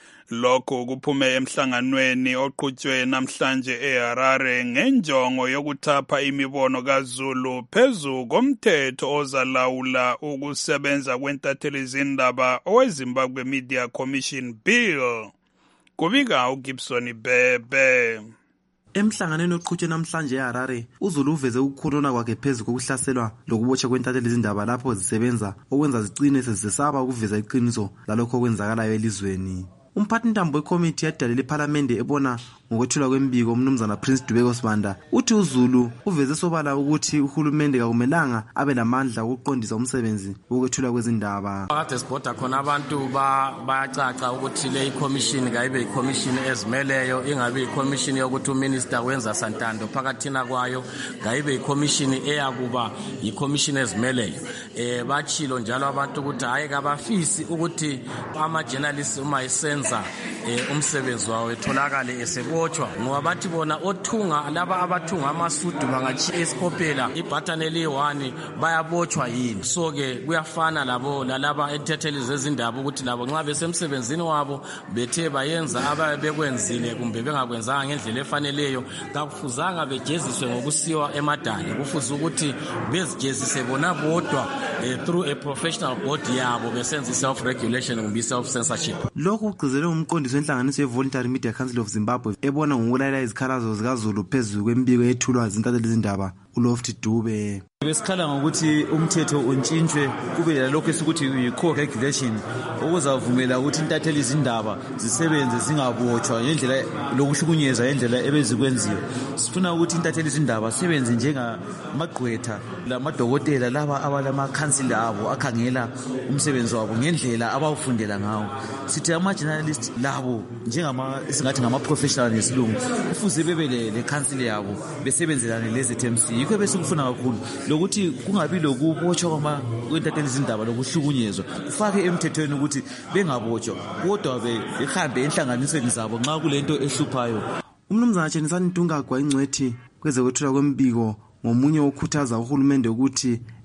Lokho kuphume emhlanganweni oqhutshwe namhlanje eHarare ngenjongo yokuthapha imibono kaZulu phezu komthetho ozalawula ukusebenza kwentatheli zindaba oweZimbabwe Media Commission Bill. Kubika uGibson Bebe. Emhlanganweni oqhutshwe namhlanje eHarare, uZulu uveze ukukhulona kwakhe phezu kokuhlaselwa lokubotshwa kwentatheli zindaba lapho zisebenza okwenza zicine sezisaba ukuveza iqiniso lalokho okwenzakalayo elizweni. Umphathintambo wekomiti yedale leParliament ebona ngokwethulwa kwembiko umnumzana Prince Dubeko Sibanda uthi uZulu uveze sobala ukuthi uhulumende akumelanga abe namandla okuqondisa umsebenzi wokwethulwa kwezindaba. Kade sibhoda khona abantu bayacaca ukuthi le commission kayibe i-commission ezimeleyo ingabe i-commission yokuthi uminister wenza santando phakathina kwayo kayibe i-commission eyakuba i-commission ezimeleyo. Eh bachilo njalo abantu ukuthi hayi kabafisi ukuthi ama journalists uma isenza umsebenzi wawo etholakale esebotshwa ngoba bathi bona othunga laba abathunga amasudu bangachi esikopela ibutton eli one bayabotshwa yini so ke kuyafana labo lalaba entetheli zezindaba ukuthi labo nxa besemsebenzini wabo bethe bayenza ababe bekwenzile kumbe bengakwenzanga ngendlela efaneleyo kakufuzanga bejeziswe ngokusiwa emadala kufuze ukuthi bezijezise bona bodwa through a professional body yabo besenza self regulation kumbe self censorship. Lokhu kugcizelwe umqondisi wenhlanganiso ye-Voluntary Media Council of Zimbabwe ebona ngokulalela izikhalazo zikaZulu phezulu kwembiko yethulwa zintatheli zindaba uLofty Dube. Besikhala ngokuthi umthetho untshintshwe kube lalokho esikuthi yi-co-regulation okuzavumela ukuthi intatheli izindaba zisebenze zingabotshwa ngendlela lokuhlukunyezwa ngendlela ebezikwenziwe. Sifuna ukuthi intatheli izindaba sebenze njengamagqwetha lamadokotela laba abalamakhansila abo akhangela umsebenzi wabo ngendlela abawufundela ngawo. Sithi ama-journalist labo njengama singathi ngama-professional ngesilungu kufuze bebe le-council yabo besebenzelane lezi-T M C. Yikho besikufuna kakhulu lokuthi kungabi lokubotshwa kwentatheli izindaba lokuhlukunyezwa kufake emthethweni ukuthi bengabotshwa kodwa behambe enhlanganisweni zabo nxa kulento ehluphayo. Umnumzana Chenisani Ntungagwa ingcwethi kwezokwethulwa kwembiko ngomunye okhuthaza uhulumende ukuthi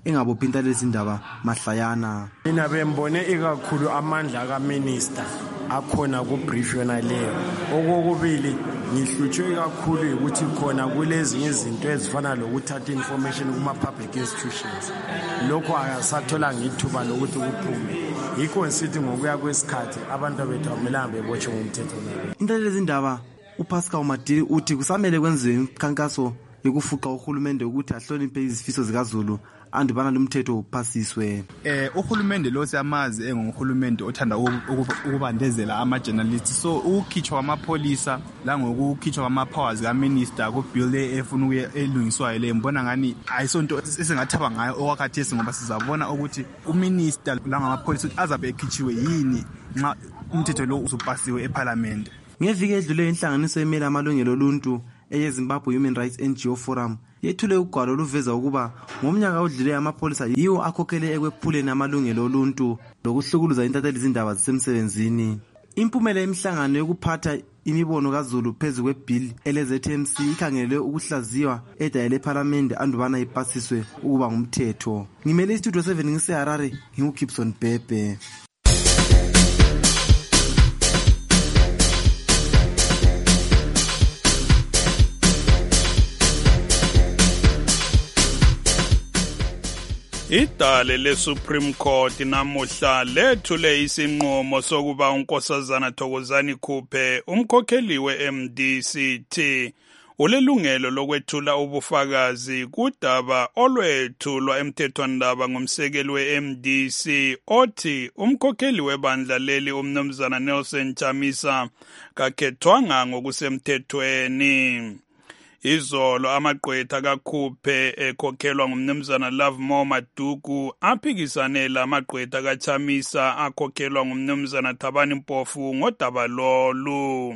engabophi intatheli zindaba mahlayana. Mina bembone ikakhulu amandla kaminister akhona ku-brief yona leyo. Okokubili ngihlutshwe kakhulu ukuthi khona kulezinye izinto ezifana lokuthatha information kuma-public institutions. Lokho akasathola ngithuba lokuthi kuphume. Yikho nsithi ngokuya kwesikhathi abantu bethu akumelanga bebotshwe ngumthetho. Intatheli zindaba uPascal Madili uthi kusamele kwenziwe imikhankaso yokufuqa uhulumende ukuthi ahloniphe izifiso zikaZulu andibana lumthetho uphasiswe. Eh uhulumende lo siyamazi enguhulumende othanda ukubandezela ama-journalists, so ukukhitshwa kwamapholisa la ngokukhitshwa kwama-powers ka-minister ku-bill efuna ukuye elungiswayo le mbona ngani ayisonto esingathaba ngayo okwakhathesi ngoba sizabona ukuthi uminister la ngamapholisa azabe ekhitshiwe yini nxa umthetho lo uzupasiwe eParliament. Ngeviki edlule inhlanganiso emele amalungelo oluntu eyeZimbabwe Human Rights N G O Forum yethule ugwalo oluveza ukuba ngomnyaka odlule amapholisa yiwo akhokhele ekwephuleni amalungelo oluntu lokuhlukuluza intatheli zindaba zisemsebenzini. Impumela yemihlangano yokuphatha imibono kaZulu phezu kwebill ele-Z M C ikhangelelwe ukuhlaziywa edayele eParliament andubana ipasiswe ukuba ngumthetho. Ngimele istudio seven ngiseHarare nginguGibson Bhebhe. Idale le-Supreme Court namuhla lethule isinqumo sokuba unkosazana Thokozani Khuphe umkhokheli we-M D C T ulelungelo lokwethula ubufakazi kudaba olwethulwa emthethwandaba ngumsekeli we-M D C othi umkhokheli webandla leli umnumzana Nelson Chamisa kakhethwanga ngokusemthethweni. Izolo amagqwetha kaKhuphe ekhokhelwa ngumnumzana Lovemore Maduku aphikisane lamagqwetha kaChamisa akhokhelwa ngumnumzana Thabani Mpofu ngodaba lolu.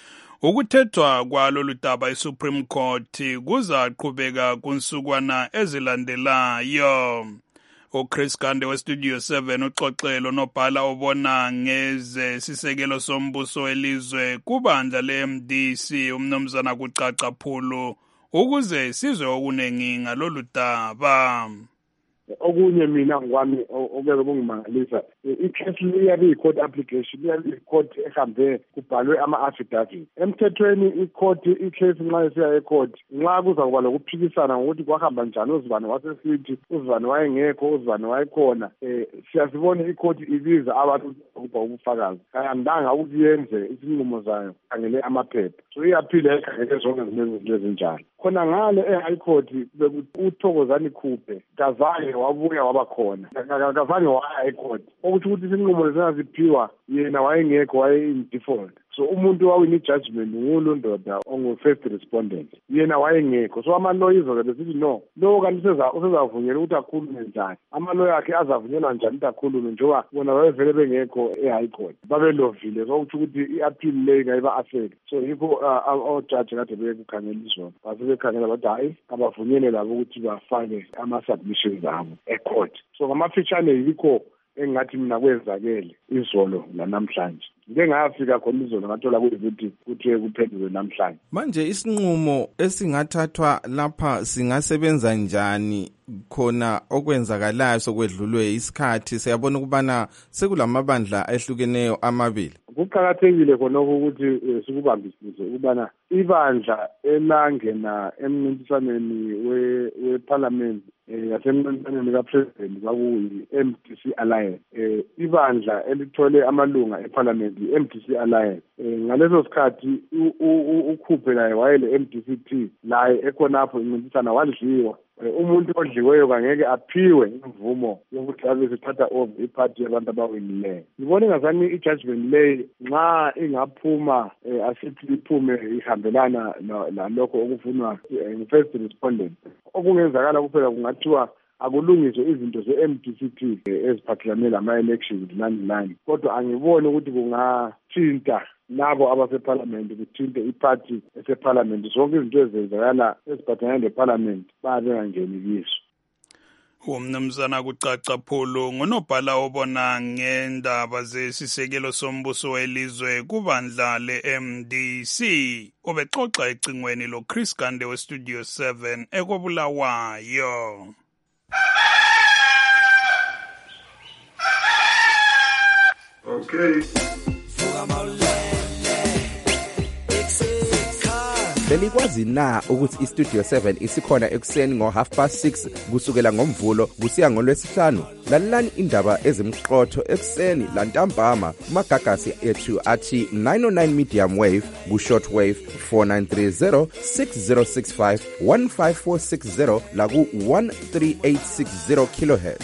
Ukuthethwa kwalolu daba eSupreme Court kuzaqhubeka kunsukwana ezilandelayo. uChris Gande weStudio seven uxoxelo nobhala obona ngeze sisekelo sombuso welizwe kubandla le-M D C umnumzana kucaca phulu ukuze sizwe okunenginga lolu daba. Okunye mina ngwami okube kungimangalisa i-case liyabe i-court application liyabe i-court ehambe kubhalwe ama-affidavit emthethweni i-court i-case nxa isiya e-court nxa kuzakuba lokuphikisana ngokuthi kwahamba njani uzibani wasesithi uzibani wayengekho uzibani wayekhona um siyasibona i-court ibiza abantu ukupha ubufakazi kayandanga ukuthi yenze isinqumo zayo khangele amaphepha so iyaphila ekhangele zonke zinto ezinjalo khona ngale e-high court uThokozani Khuphe kazange wabuya wabakhona kazange waya e-court ukuthi ukuthi isinqumo lesingaziphiwa yena wayengekho waye-in default so umuntu wawina i-judgment ngulo ndoda ongu-first respondent yena wayengekho so amaloya izoke besithi no lo kanti usezavunyela ukuthi akhulume njani amaloya akhe azavunyelwa njani ukuthi akhulume njengoba bona babevele bengekho e-high court babelovile so ukuthi ukuthi i-appeal leyi ngayiba-affect so yikho ojaji kade bekukhangela izona basebekhangela bathi hayi abavunyele labo ukuthi bafake ama-submissions abo e-court so ngamafitshane yikho engathi mina kwenzakele izolo lanamhlanje ngike ngafika khona izolo ngathola kuyikuthi kuthiwe kuphendulwe namhlanje. Manje isinqumo esingathathwa lapha singasebenza njani khona okwenzakalayo sokwedlulwe isikhathi siyabona ukubana sekulamabandla ehlukeneyo amabili. Kuqakathekile khona ukuthi sikubambisise ukubana ibandla elangena emncintiswaneni we-parliament yasemncintiswaneni kapresident kwakuyi-M D C Alliance ibandla elithole amalunga eparliament i-M D C Alliance ngaleso sikhathi uKhuphe laye wayele M D C T laye ekhonapho incintisana wadliwa umuntu odliweyo kangeke aphiwe imvumo yokuthi abe sethatha over iphathi yabantu abawinileyo. Ngibona ngazani i-judgment leyi nxa ingaphuma asithi iphume ihambelana nalokho okufunwa ngu-first respondent okungenzakala kuphela kungathiwa akulungiswe izinto ze-M D C T eziphathelane lama-elections nani nani kodwa angiboni ukuthi kungathinta labo abaseparliament kuthinte iphathi eseparliament zonke izinto ezenzakala eziphathelane leparliament babengangeni kizo. Umnumzana kucaca phulu ngunobhala obona ngendaba zesisekelo sombuso welizwe kubandla le-M D C obexoxa ecingweni lo Chris Gande weStudio seven ekobulawayo. Okay. Belikwazi na ukuthi iStudio seven isikhona ekuseni ngo half past six kusukela ngomvulo kusiya ngolwesihlanu. Lalelani indaba ezimqotho ekuseni lantambama kumagagasi ethu athi nine oh nine medium wave ku short wave four nine three zero six zero six five one five four six zero la ku one three eight six zero kilohertz.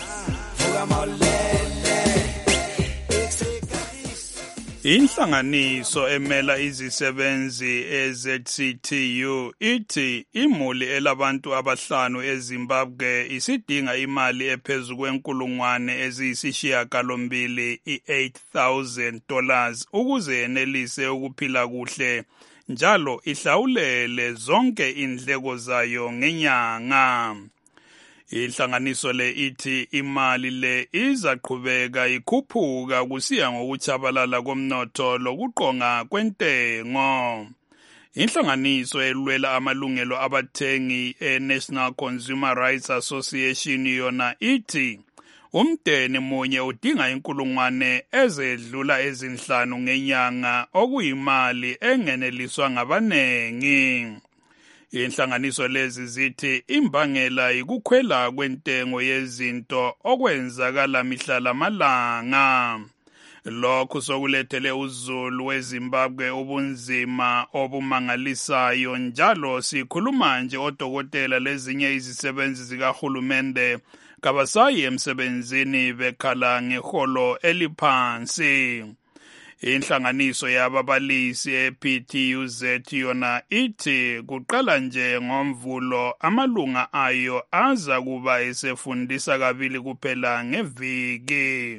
Inhlanganiso emela izisebenzi e-Z C T U ithi imuli elabantu abahlanu eZimbabwe isidinga imali ephezulu kwenkulungwane eziyisishiyagalombili i-eight thousand dollars ukuze yenelise ukuphila kuhle njalo ihlawulele zonke indleko zayo ngenyanga. Inhlanganiso le ithi imali le izaqhubeka ikhuphuka kusiya ngokuchabalala komnotho lokuqonga kwentengo. Inhlanganiso elwela amalungelo abathengi e-National Consumer Rights Association yona ithi umndeni munye udinga inkulungwane ezedlula ezinhlanu ngenyanga okuyimali engeneliswa ngabanengi. Inhlanganiso lezi zithi imbangela ikukhwela kwentengo yezinto okwenzakala mihla lamalanga. Lokhu sokulethele uzulu weZimbabwe ubunzima obumangalisayo njalo sikhuluma nje odokotela lezinye izisebenzi zikahulumende kabasayi emsebenzini bekhala ngeholo eliphansi. Inhlanganiso yababalisi e-P T U Z yona ithi kuqala nje ngomvulo amalunga ayo aza kuba esefundisa kabili kuphela ngeviki.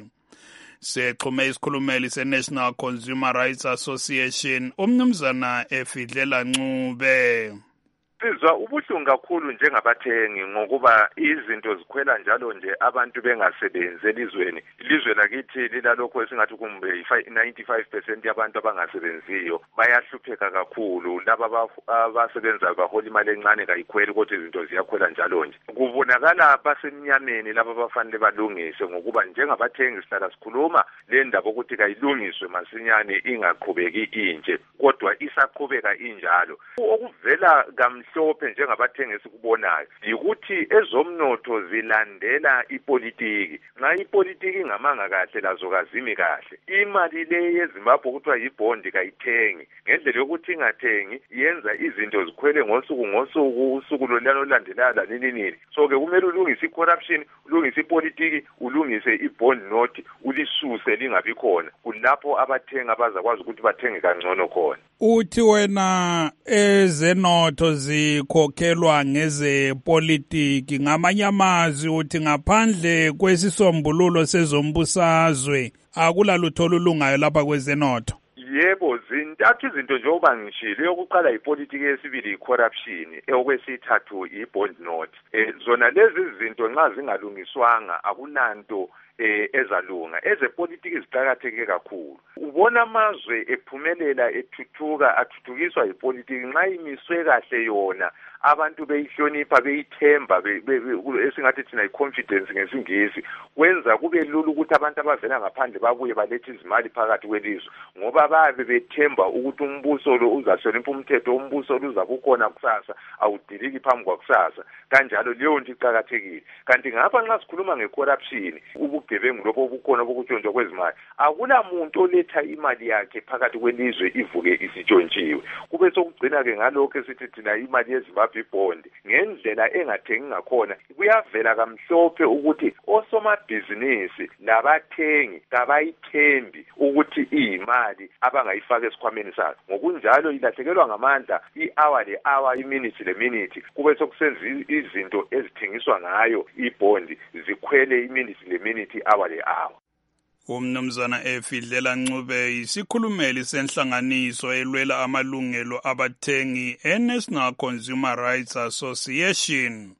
Sexhume isikhulumeli se-National Consumer Rights Association umnumzana Efidlela Ncube. Sizwa ubuhlungu kakhulu njengabathengi ngokuba izinto zikhwela njalo nje abantu bengasebenzi elizweni. Ilizwe lakithi lilalokho esingathi kumbe ninety-five percent yabantu abangasebenziyo bayahlupheka kakhulu. Laba abasebenzayo bahola imali encane kayikhweli kodwa izinto ziyakhwela njalo nje. Kubonakala basemnyameni laba abafanele balungise ngokuba njengabathengi sihlala sikhuluma le ndaba ukuthi kayilungiswe masinyane ingaqhubeki inje kodwa isaqhubeka injalo. Okuvela kam mhlophe njengabathengi esikubonayo yikuthi ezomnotho zilandela ipolitiki. Nxa ipolitiki ingamanga kahle lazo kazimi kahle. Imali le yeZimbabwe kuthiwa yibhondi kayithengi. Ngendlela yokuthi ingathengi yenza izinto zikhwele ngosuku ngosuku usuku lolano olandelayo nini nini. So ke kumele ulungise icorruption, ulungise ipolitiki, ulungise ibond note, ulisuse lingabi khona. Kulapho abathengi abazakwazi ukuthi bathenge kangcono khona. Uthi wena ezenotho zikhokhelwa ngezepolitiki ngamanye amazwi uthi ngaphandle kwesisombululo sezombusazwe akulalutho olulungayo lapha kwezenotho. Yebo, zintathu izinto njengoba ngishilo. Yokuqala ipolitiki, yesibili icorruption, okwesithathu ibond note. Eh zona lezi zinto nxa zingalungiswanga akunanto eh ezalunga. Ezepolitiki ziqhakatheke kakhulu. Ubona amazwe ephumelela ethuthuka athuthukiswa ipolitiki nxa imiswe kahle yona abantu beyihlonipha beyithemba esingathi thina iconfidence ngesingisi kwenza kube lula ukuthi abantu abavela ngaphandle babuye balethe izimali phakathi kwelizwe ngoba babe bethemba ukuthi umbuso lo uzahlonipha umthetho, umbuso lo uzabukhona kusasa awudiliki phambi kwakusasa. Kanjalo leyo nto iqhakathekile. Kanti ngapha nxa sikhuluma ngecorruption, ubugebengu lobo obukhona bokutshontshwa kwezimali, akula muntu oletha imali yakhe phakathi kwelizwe ivuke isitshontshiwe. Kube sokugcina ke ngalokho esithi thina imali yeZimbabwe ibond ngendlela engathengi ngakhona kuyavela kamhlophe ukuthi osomabhizinisi labathengi kabayithembi ukuthi iyimali abangayifaka esikhwameni sakhe. Ngokunjalo ilahlekelwa ngamandla i-hour le-hour, iminute le-minute, kube sokusenza izinto ezithengiswa ngayo ibond zikhwele iminute le-minute, i-hour le-hour. Umnumzana Efidlela Ncube isikhulumeli senhlanganiso elwela amalungelo abathengi e-National Consumer Rights Association.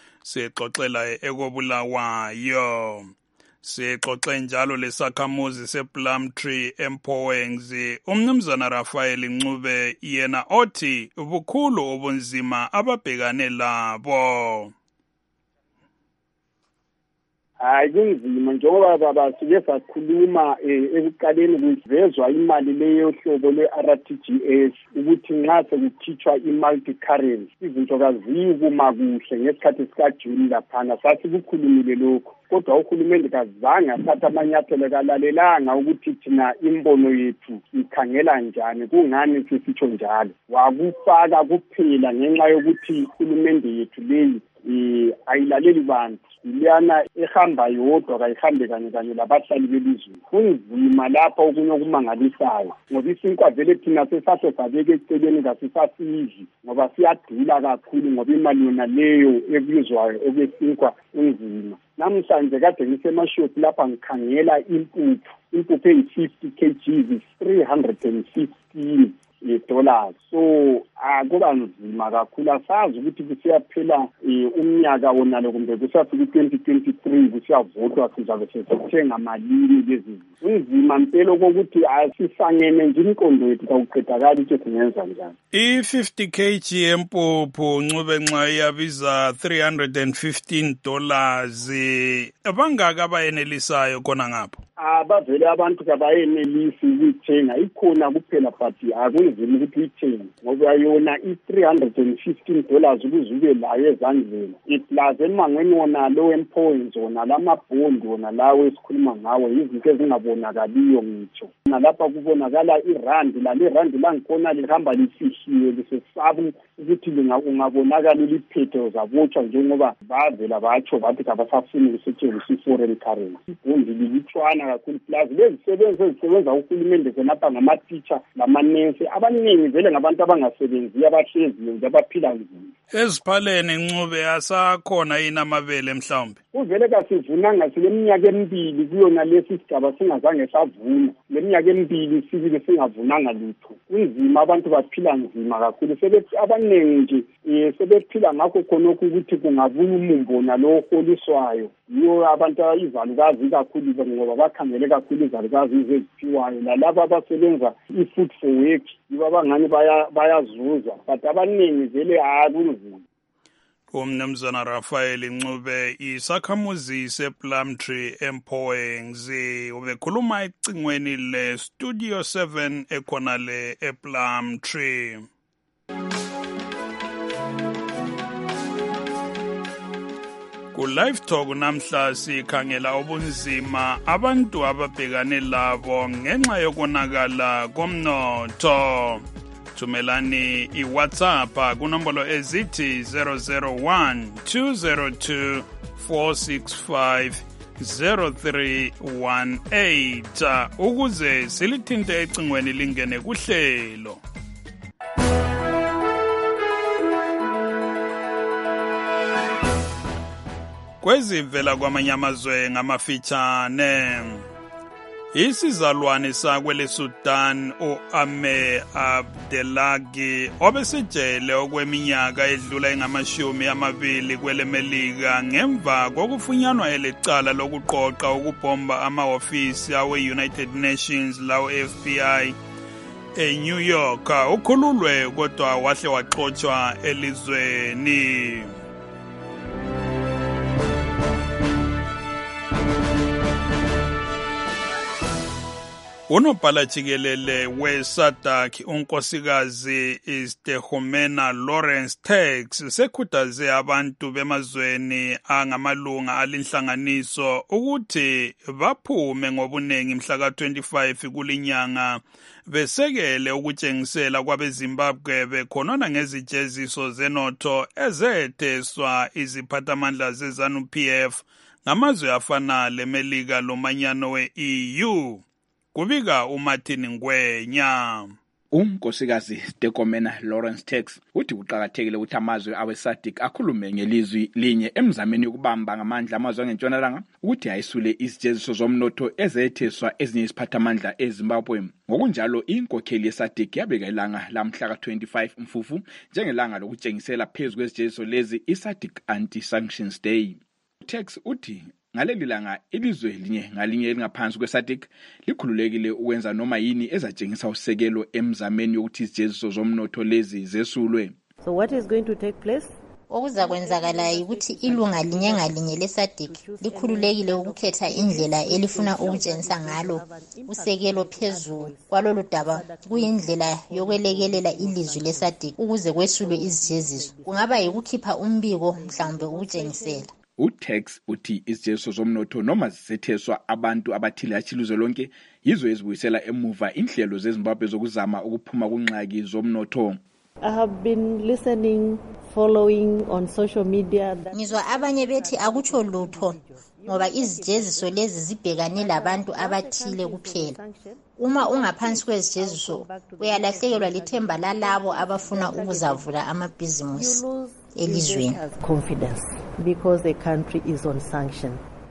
Sexoxela ekobulawayo. Sexoxe njalo lesakhamuzi sePlumtree eMpowengs umnumzana Rafael Ncube yena othi ubukhulu obunzima ababhekane labo. Hayi kunzima njengoba baba sike sakhuluma ekuqaleni kuvezwa imali leyo hlobo le-R T G S ukuthi nxa sekukhitshwa i-multi currency izinto kazikuma kuhle ngesikhathi sikaJuni laphana sasikukhulumile lokho kodwa uhulumende kazange athatha amanyathelo kalalelanga ukuthi thina imbono yethu ikhangela njani kungani sisitsho njalo wakufaka kuphela ngenxa yokuthi uhulumende yethu leyi eh ayilaleli bantu liyana ehamba yodwa kayihambe kanye kanye labahlali belizwe kunzima lapha okunye okumangalisayo ngoba isinkwa vele thina sesase sabeke eceleni kasisasizi ngoba siyadula kakhulu ngoba imali yona leyo ebizwayo okwesinkwa kunzima namhlanje kade ngisemashop lapha ngikhangela impuphu impuphu eyi-fifty kilograms three hundred fifteen dollars so akuba nzima kakhulu asazi ukuthi kusiyaphela umnyaka wonalo kumbe kusafika twenty twenty-three kusiyavotwa sizabe sesithenga malini lezi kunzima mpela okokuthi asisangene nje imqondo yethu kawuqedakala ukuthi singenza njani. I-fifty kilograms yempuphu ncube nxa iyabiza three hundred fifteen dollars abangaka abayenelisayo khona ngapho? Abavele abantu kabayenelisi ukuyithenga ikhona kuphela but akunzima ukuthi uyithenge ngoba yona i-three hundred fifteen dollars ukuze ube layo ezandleni iplaza emangweni wona low employees wona lamabhondi wona lawo esikhuluma ngawo izinto ezingabonakaliyo ngitsho nalapha kubonakala irandi la lirandi langikhona lihamba lifihliwe lisesabu ukuthi ungabonakala liphethe uzabotshwa njengoba bavela batsho bathi kabasafuni ukusetshenziswa i-foreign currency ibhondi lilitshwana kakhulu plus lezisebenzi ezisebenza uhulumende zenapha ngama-teacher lamanensi abaningi vele ngabantu abangasebenziyo abahleziyo nje abaphila nzima. Eziphaleni ncube asakhona yini amabele mhlawumbe? Kuvele kasivunanga sileminyaka emibili kuyona lesi sigaba singazange savuna leminyaka emibili sibili singavunanga lutho kunzima abantu baphila nzima kakhulu sebethi abaningi nje sebephila ngakho khonokho ukuthi kungabuya umumbo nalo oholiswayo yiyo abantu izalukazi kakhulu ngoba bakhangele kakhulu izalukazi eziphiwayo lalabo abasebenza i-food for work yibo abangani bayazuza but abaningi vele akunzima. Umnumzana Raphael Ncube isakhamuzi sePlumtree eMpoengs ubekhuluma ecingweni le Studio seven ekhona le ePlumtree. Ku Live Talk namhla sikhangela ubunzima abantu ababhekane labo ngenxa yokonakala komnotho. Thumelani iWhatsApp kunombolo ezithi zero zero one two zero two four six five zero three one eight ukuze silithinte ecingweni lingene kuhlelo. Kwezivela kwamanye amazwe ngamafitshane isizalwane sakwele Sudan u-Ame Abdelagi obesejele okweminyaka edlula engamashumi amabili kwele Melika ngemva kokufunyanwa elecala lokuqoqa ukubhomba amahhovisi awe-United Nations lawo F B I eNew York ukhululwe kodwa wahle waxotshwa elizweni. Unobhala jikelele we-SADC unkosikazi Stehomena Lawrence Tax sekhuthaze abantu bemazweni angamalunga alinhlanganiso ukuthi baphume ngobunengi mhla ka twenty-five kulinyanga besekele ukutshengisela kwabeZimbabwe bekhonona ngezijeziso zenotho ezetheswa iziphathamandla ze-ZANU P F ngamazwe afana leMelika lomanyano we-E U. Kubika uMartin Ngwenya. Unkosikazi Stehomena Lawrence Tax uthi kuqhakathekile ukuthi amazwe awe-SADC akhulume ngelizwi linye emzameni yokubamba ngamandla amazwe angentshonalanga ukuthi ayisule izijeziso zomnotho ezetheswa ezinye iziphathamandla eZimbabwe. Ngokunjalo inkokheli ye-SADC yabeka ilanga lamhla ka twenty-five Mfufu njengelanga lokutshengisela phezu kwezijeziso lezi i-SADC Anti-Sanctions Day. Tax uthi ngaleli langa ilizwe linye ngalinye elingaphansi kwe-SADC likhululekile ukwenza noma yini ezatshengisa usekelo emzameni yokuthi izijeziso zomnotho lezi zesulwe. So what is going to take place? Okuzakwenzakala ukuthi ilunga linye ngalinye leSADC likhululekile ukukhetha indlela elifuna ukutshengisa ngalo usekelo phezulu kwalolu daba kuyindlela yokwelekelela ilizwi leSADC ukuze kwesulwe izijeziso. Kungaba yikukhipha umbiko mhlawumbe ukutshengisela. uTax uthi izijeziso zomnotho noma zisetheswa abantu abathile achiluzwe lonke yizo ezibuyisela emuva inhlelo zeZimbabwe zokuzama ukuphuma kunxaki zomnotho. I have been listening, following on social media. Ngizwa abanye bethi akutsho lutho ngoba izijeziso lezi zibhekane labantu abathile kuphela. Uma ungaphansi kwezijeziso uyalahlekelwa lithemba lalabo abafuna ukuzavula amabhizimusi elizweni. Confidence because the country is on sanction.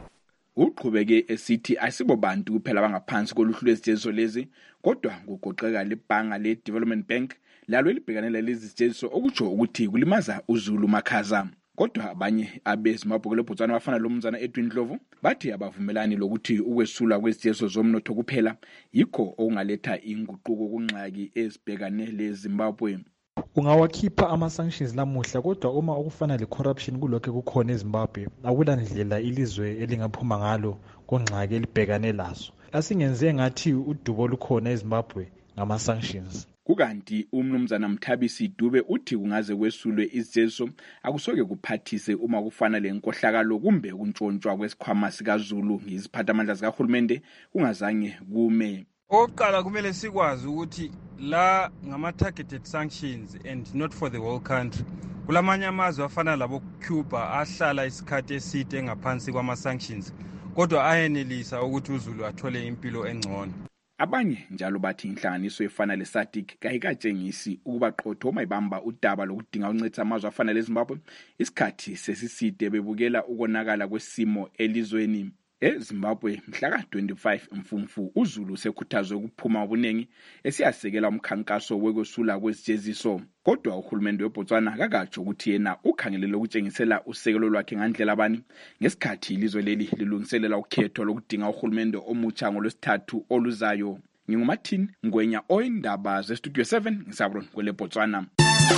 Uqhubeke esithi asibo bantu kuphela abangaphansi koluhlu lwezijeziso lezi kodwa kugoqeka lebhanga le-Development Bank lalo elibhekanela lezi zijeziso okutsho ukuthi kulimaza uZulu Makhaza. Kodwa abanye abeZimbabwe leBotswana abafana lomnzana Edwin Ndlovu bathi abavumelani lokuthi ukwesula kwezijeziso zomnotho kuphela yikho okungaletha inguquko kunxaki ezibhekane leZimbabwe. Ungawakhipha ama-sanctions lamuhla kodwa uma okufana le-corruption kulokho kukhona eZimbabwe akula ndlela ilizwe elingaphuma ngalo kunxaki elibhekane lazo. Asingenze ngathi udubo lukhona eZimbabwe ngama-sanctions. Kukanti umnumzana Mthabisi Dube uthi kungaze kwesulwe izijeziso akusoke kuphathise uma kufana lenkohlakalo kumbe kuntshontshwa kwesikhwama sikaZulu ngiziphathamandla zikahulumende kungazange kume. Oqala kumele sikwazi ukuthi la ngama-targeted sanctions and not for the whole country. Kulamanye amazwe afana labo Cuba ahlala isikhathi eside ngaphansi kwama-sanctions kodwa ayenelisa ukuthi uZulu athole impilo engcono. Abanye njalo bathi inhlanganiso efana leSADC kayikatshengisi ukuba qotho mayibamba udaba lokudinga uncitha amazwe afana leZimbabwe isikhathi sesiside bebukela ukonakala kwesimo elizweni. eZimbabwe mhla ka twenty-five Mfumfu uZulu sekhuthazwe ukuphuma obuningi esiyasekela umkhankaso wekwesula kwezijeziso. Kodwa uhulumende weBotswana kakatsho ukuthi yena ukhangelele ukutshengisela usekelo lwakhe ngandlela abani ngesikhathi ilizwe leli lilungiselela ukhetho lokudinga uhulumende omutsha ngolwesithathu oluzayo. Ngingumathini Ngwenya oyindaba zeStudio seven ngisabron kweleBotswana.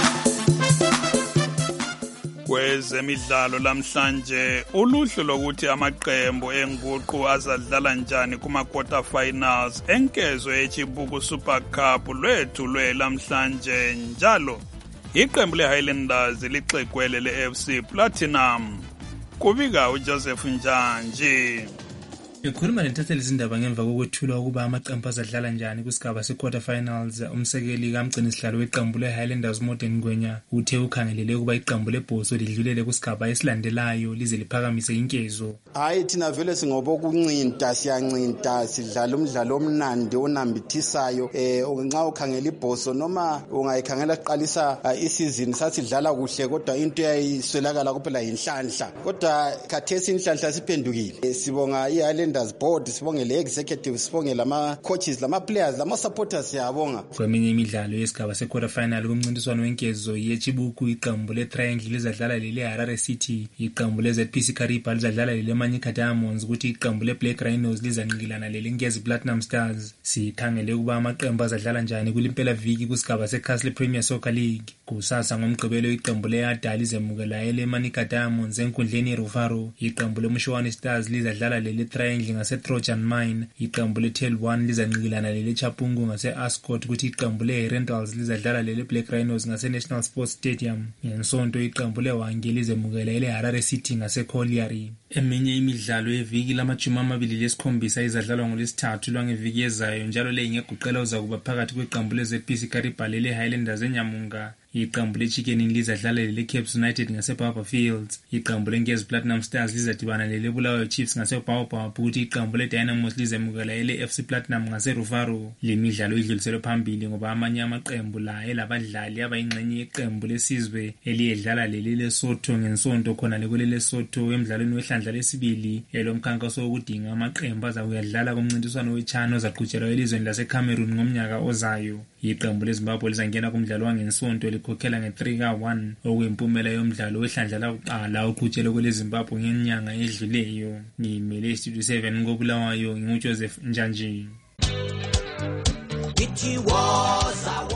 Kwezemidlalo lamhlanje uluhlu lokuthi amaqembu enguqu azadlala njani kuma quarter finals enkezo eChibuku Super Cup lwethulwe lamhlanje njalo iqembu leHighlanders lixekwele leF C Platinum. Kubika uJoseph Njanji. Ekhuluma lentatheli izindaba ngemva kokwethulwa ukuba amaqembu azadlala njani kusigaba se-quarter finals, umsekeli kamgcini sihlalo weqembu le-Highlanders Modern Ngwenya uthe ukhangelele ukuba iqembu lebhoso lidlulele kusigaba esilandelayo lize liphakamise inkezo. Hayi thina vele singobokuncinta siyancinta sidlala umdlalo omnandi onambithisayo eh nxa ukhangela ibhoso noma ungayikhangela siqalisa uh, isizini sasidlala kuhle kodwa into yayiswelakala kuphela inhlanhla kodwa khathesi inhlanhla siphendukile. E, sibonga iHighlanders board, sibonge le executive, sibonge lama coaches, lama players, lama supporters siyabonga. Kweminye imidlalo yesigaba se-quarter final kumncintiswano wenkezo yeChibuku iqembu le-Triangle lizadlala lele Harare City, iqembu le-Z P C Kariba lizadlala lele Manyika Diamonds, ukuthi iqembu le-Black Rhinos lizanqikilana lele Ngezi Platinum Stars. Sikhangele ukuba amaqembu azadlala njani kulimpela viki kusigaba se-Castle Premier Soccer League. Kusasa ngomgqibelo iqembu le-Ada lizemukela ele Manyika Diamonds enkundleni yeRufaro, iqembu le-Mshoane Stars lizadlala lele Triangle ngase-Trojan Mine, iqembu le-Tel one lizanqikilana lele Chapungu ngase-Ascot, ukuthi iqembu le-Rentals lizadlala lele Black Rhinos ngase-National Sports Stadium. Ngensonto iqembu le-Wange lizemukela ele Harare City ngase-Colliery. Eminye imidlalo yeviki lamajuma amabili lesikhombisa izadlalwa ngolwesithathu lwangeviki yezayo njalo le ingeguqela uzakuba phakathi kweqembu le-Z P C Kariba lele Highlanders eNyamunga, iqembu le-Chicken Inn lizadlala lele Capes United ngase-Barber Fields, iqembu le-Ngezi Platinum Stars lizadibana lele Bulawayo Chiefs ngase-Baobab, ukuthi iqembu le-Dynamos lizemukela ele F C Platinum ngase-Rufaro. Le midlalo idluliselwe phambili ngoba amanye amaqembu la elabadlali abayingxenye yeqembu lesizwe eliyedlala lele Lesotho ngensonto khona lekule Lesotho emidlalweni wehlandla lesibili elomkhankaso wokudinga amaqembu azakuyadlala kumncintiswano weChan ozaqhutshelwa elizweni laseCameroon ngomnyaka ozayo. Iqembu leZimbabwe lizangena kumdlalo wangensonto likhokhela nge-three ka one okuyimpumela yomdlalo wehlandla lakuqala oqhutshelwe kweleZimbabwe ngenyanga edluleyo. Ngimele iStudio seven ngoBulawayo nginguJoseph Njanji.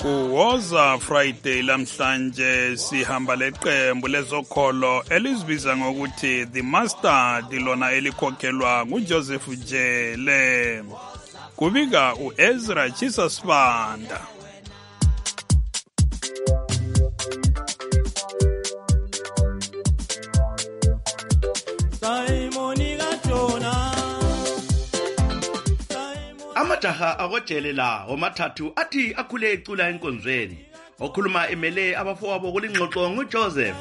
Kuwoza Friday lamhlanje sihamba leqembu lezokholo elizibiza ngokuthi The Mustard lona elikhokhelwa nguJoseph Jele. Kubika uEzra Chisasibanda. Amajaha akojele la omathathu athi akhule ecula enkonzweni okhuluma emele abafowabo kulingxoxo nguJoseph.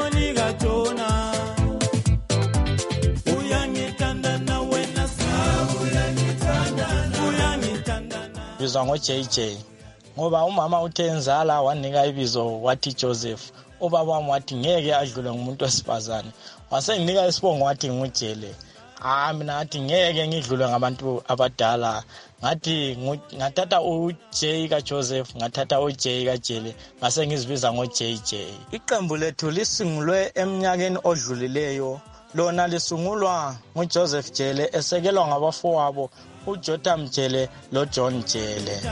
Bizwa ngo-J J ngoba umama uthe enzala wanika ibizo wathi Joseph. Ubaba wami wathi ngeke adlule ngumuntu wesifazane. Wasenginika isibongo wathi nguJele. Ah mina ngathi ngeke ngidlule ngabantu abadala. Ngathi ngathatha uJ ka Joseph, ngathatha uJ ka Jele, ngase ngizibiza ngoJ J. Iqembu lethu lisungulwe eminyakeni odlulileyo. Lona lisungulwa nguJoseph Jele esekelwa ngabafowabo uJotham Jele loJohn Jele.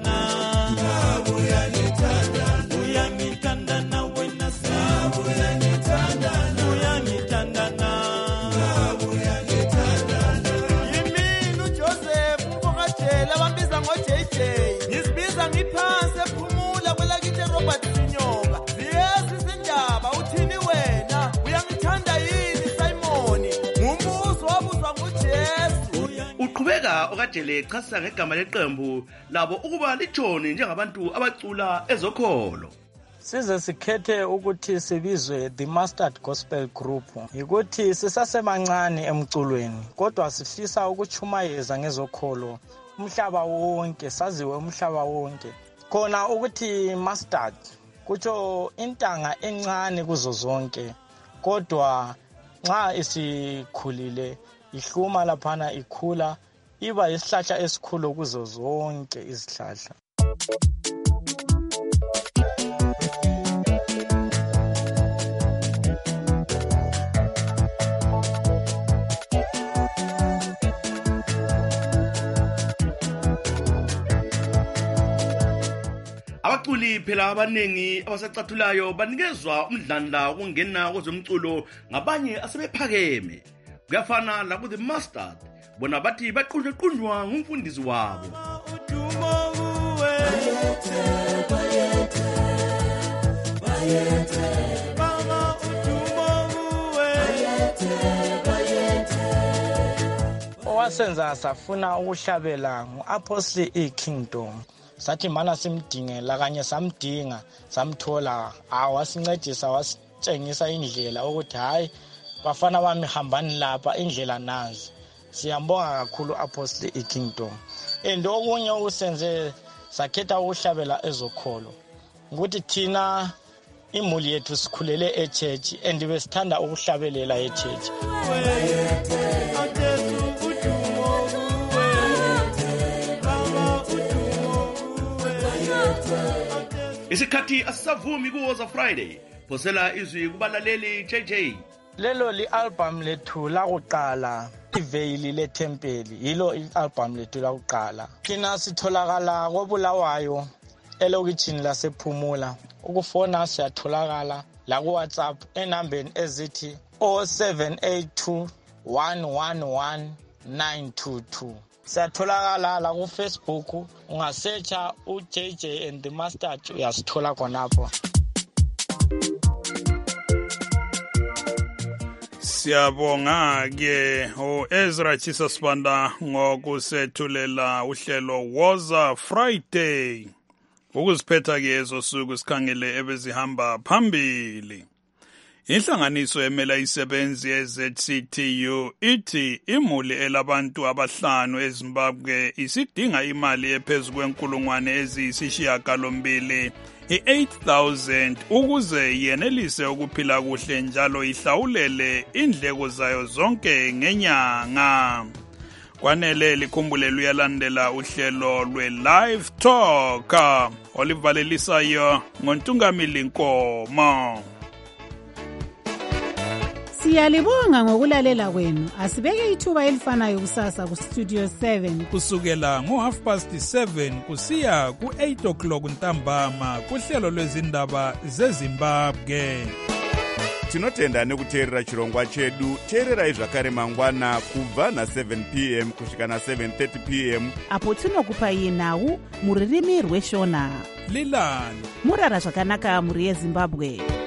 Uqhubeka okajele echasa ngegama leqembu labo ukuba litshoni njengabantu abacula ezokholo. Size sikhethe ukuthi sibizwe The Mustard Gospel Group. Yikuthi sisasemancane emculweni kodwa sifisa ukuchumayeza ngezokholo umhlaba wonke, saziwe umhlaba wonke. Khona ukuthi mustard kutsho intanga encane kuzo zonke kodwa nxa isikhulile ihluma laphana ikhula iba isihlahla esikhulu kuzo zonke izihlahla. Abaculi phela abanengi abasacathulayo banikezwa umdlandla ukungena kwezomculo ngabanye asebephakeme. Kuyafana labo The Mustard bona bathi baqunjwa ngumfundisi wabo. Owasenza safuna ukuhlabela nguApostle eKingdom. Sathi mana simdingela kanye samdinga samthola awasincedisa wasitshengisa indlela ukuthi hayi bafana bami hambani lapha indlela nazi. Siyambonga kakhulu Apostle eKingdom. And okunye usenze sakhetha ukuhlabela ezokholo ukuthi thina imuli yethu sikhulele echurch and besithanda ukuhlabelela echurch. Isikhathi asisavumi kuwoza Friday. Phosela izwi kubalaleli J J. Lelo li-album lethu lakuqala iveyili lethempeli yilo i-album lethu lakuqala. Thina sitholakala koBulawayo elokitshini lasePhumula. Ukufona siyatholakala la ku WhatsApp enambeni ezithi zero seven eight two one one one nine two two. Siyatholakala la ku Facebook ungasearcha uJ J and The Mustard uyasithola khonapho. Siyabonga ke uEzra Chisasibanda ngokusethulela uhlelo Woza Friday. Ukuziphetha ke ezosuku sikhangele ebezihamba phambili. Inhlanganiso emela isebenzi ye-Z C T U ithi imuli elabantu abahlanu eZimbabwe isidinga imali ephezulu kwenkulungwane eziyisishiyagalombili i-eight thousand ukuze yenelise ukuphila kuhle njalo ihlawulele indleko zayo zonke ngenyanga. Kwanele likhumbule luyalandela uhlelo lwe-Live Talk olivalelisayo ngoNtungamili Nkomo. Siyalibonga ngokulalela kwenu. Asibeke ithuba elifanayo kusasa ku Studio seven. Kusukela ngo half past seven kusiya ku eight o'clock ntambama kuhlelo lwezindaba zeZimbabwe. Tinotenda nekuteerera chirongwa chedu. Teererai zvakare mangwana kubva na seven p m kusvika na seven thirty p m apo tinokupai nhau muririmi rweshona. Lilani murara zvakanaka muri yeZimbabwe.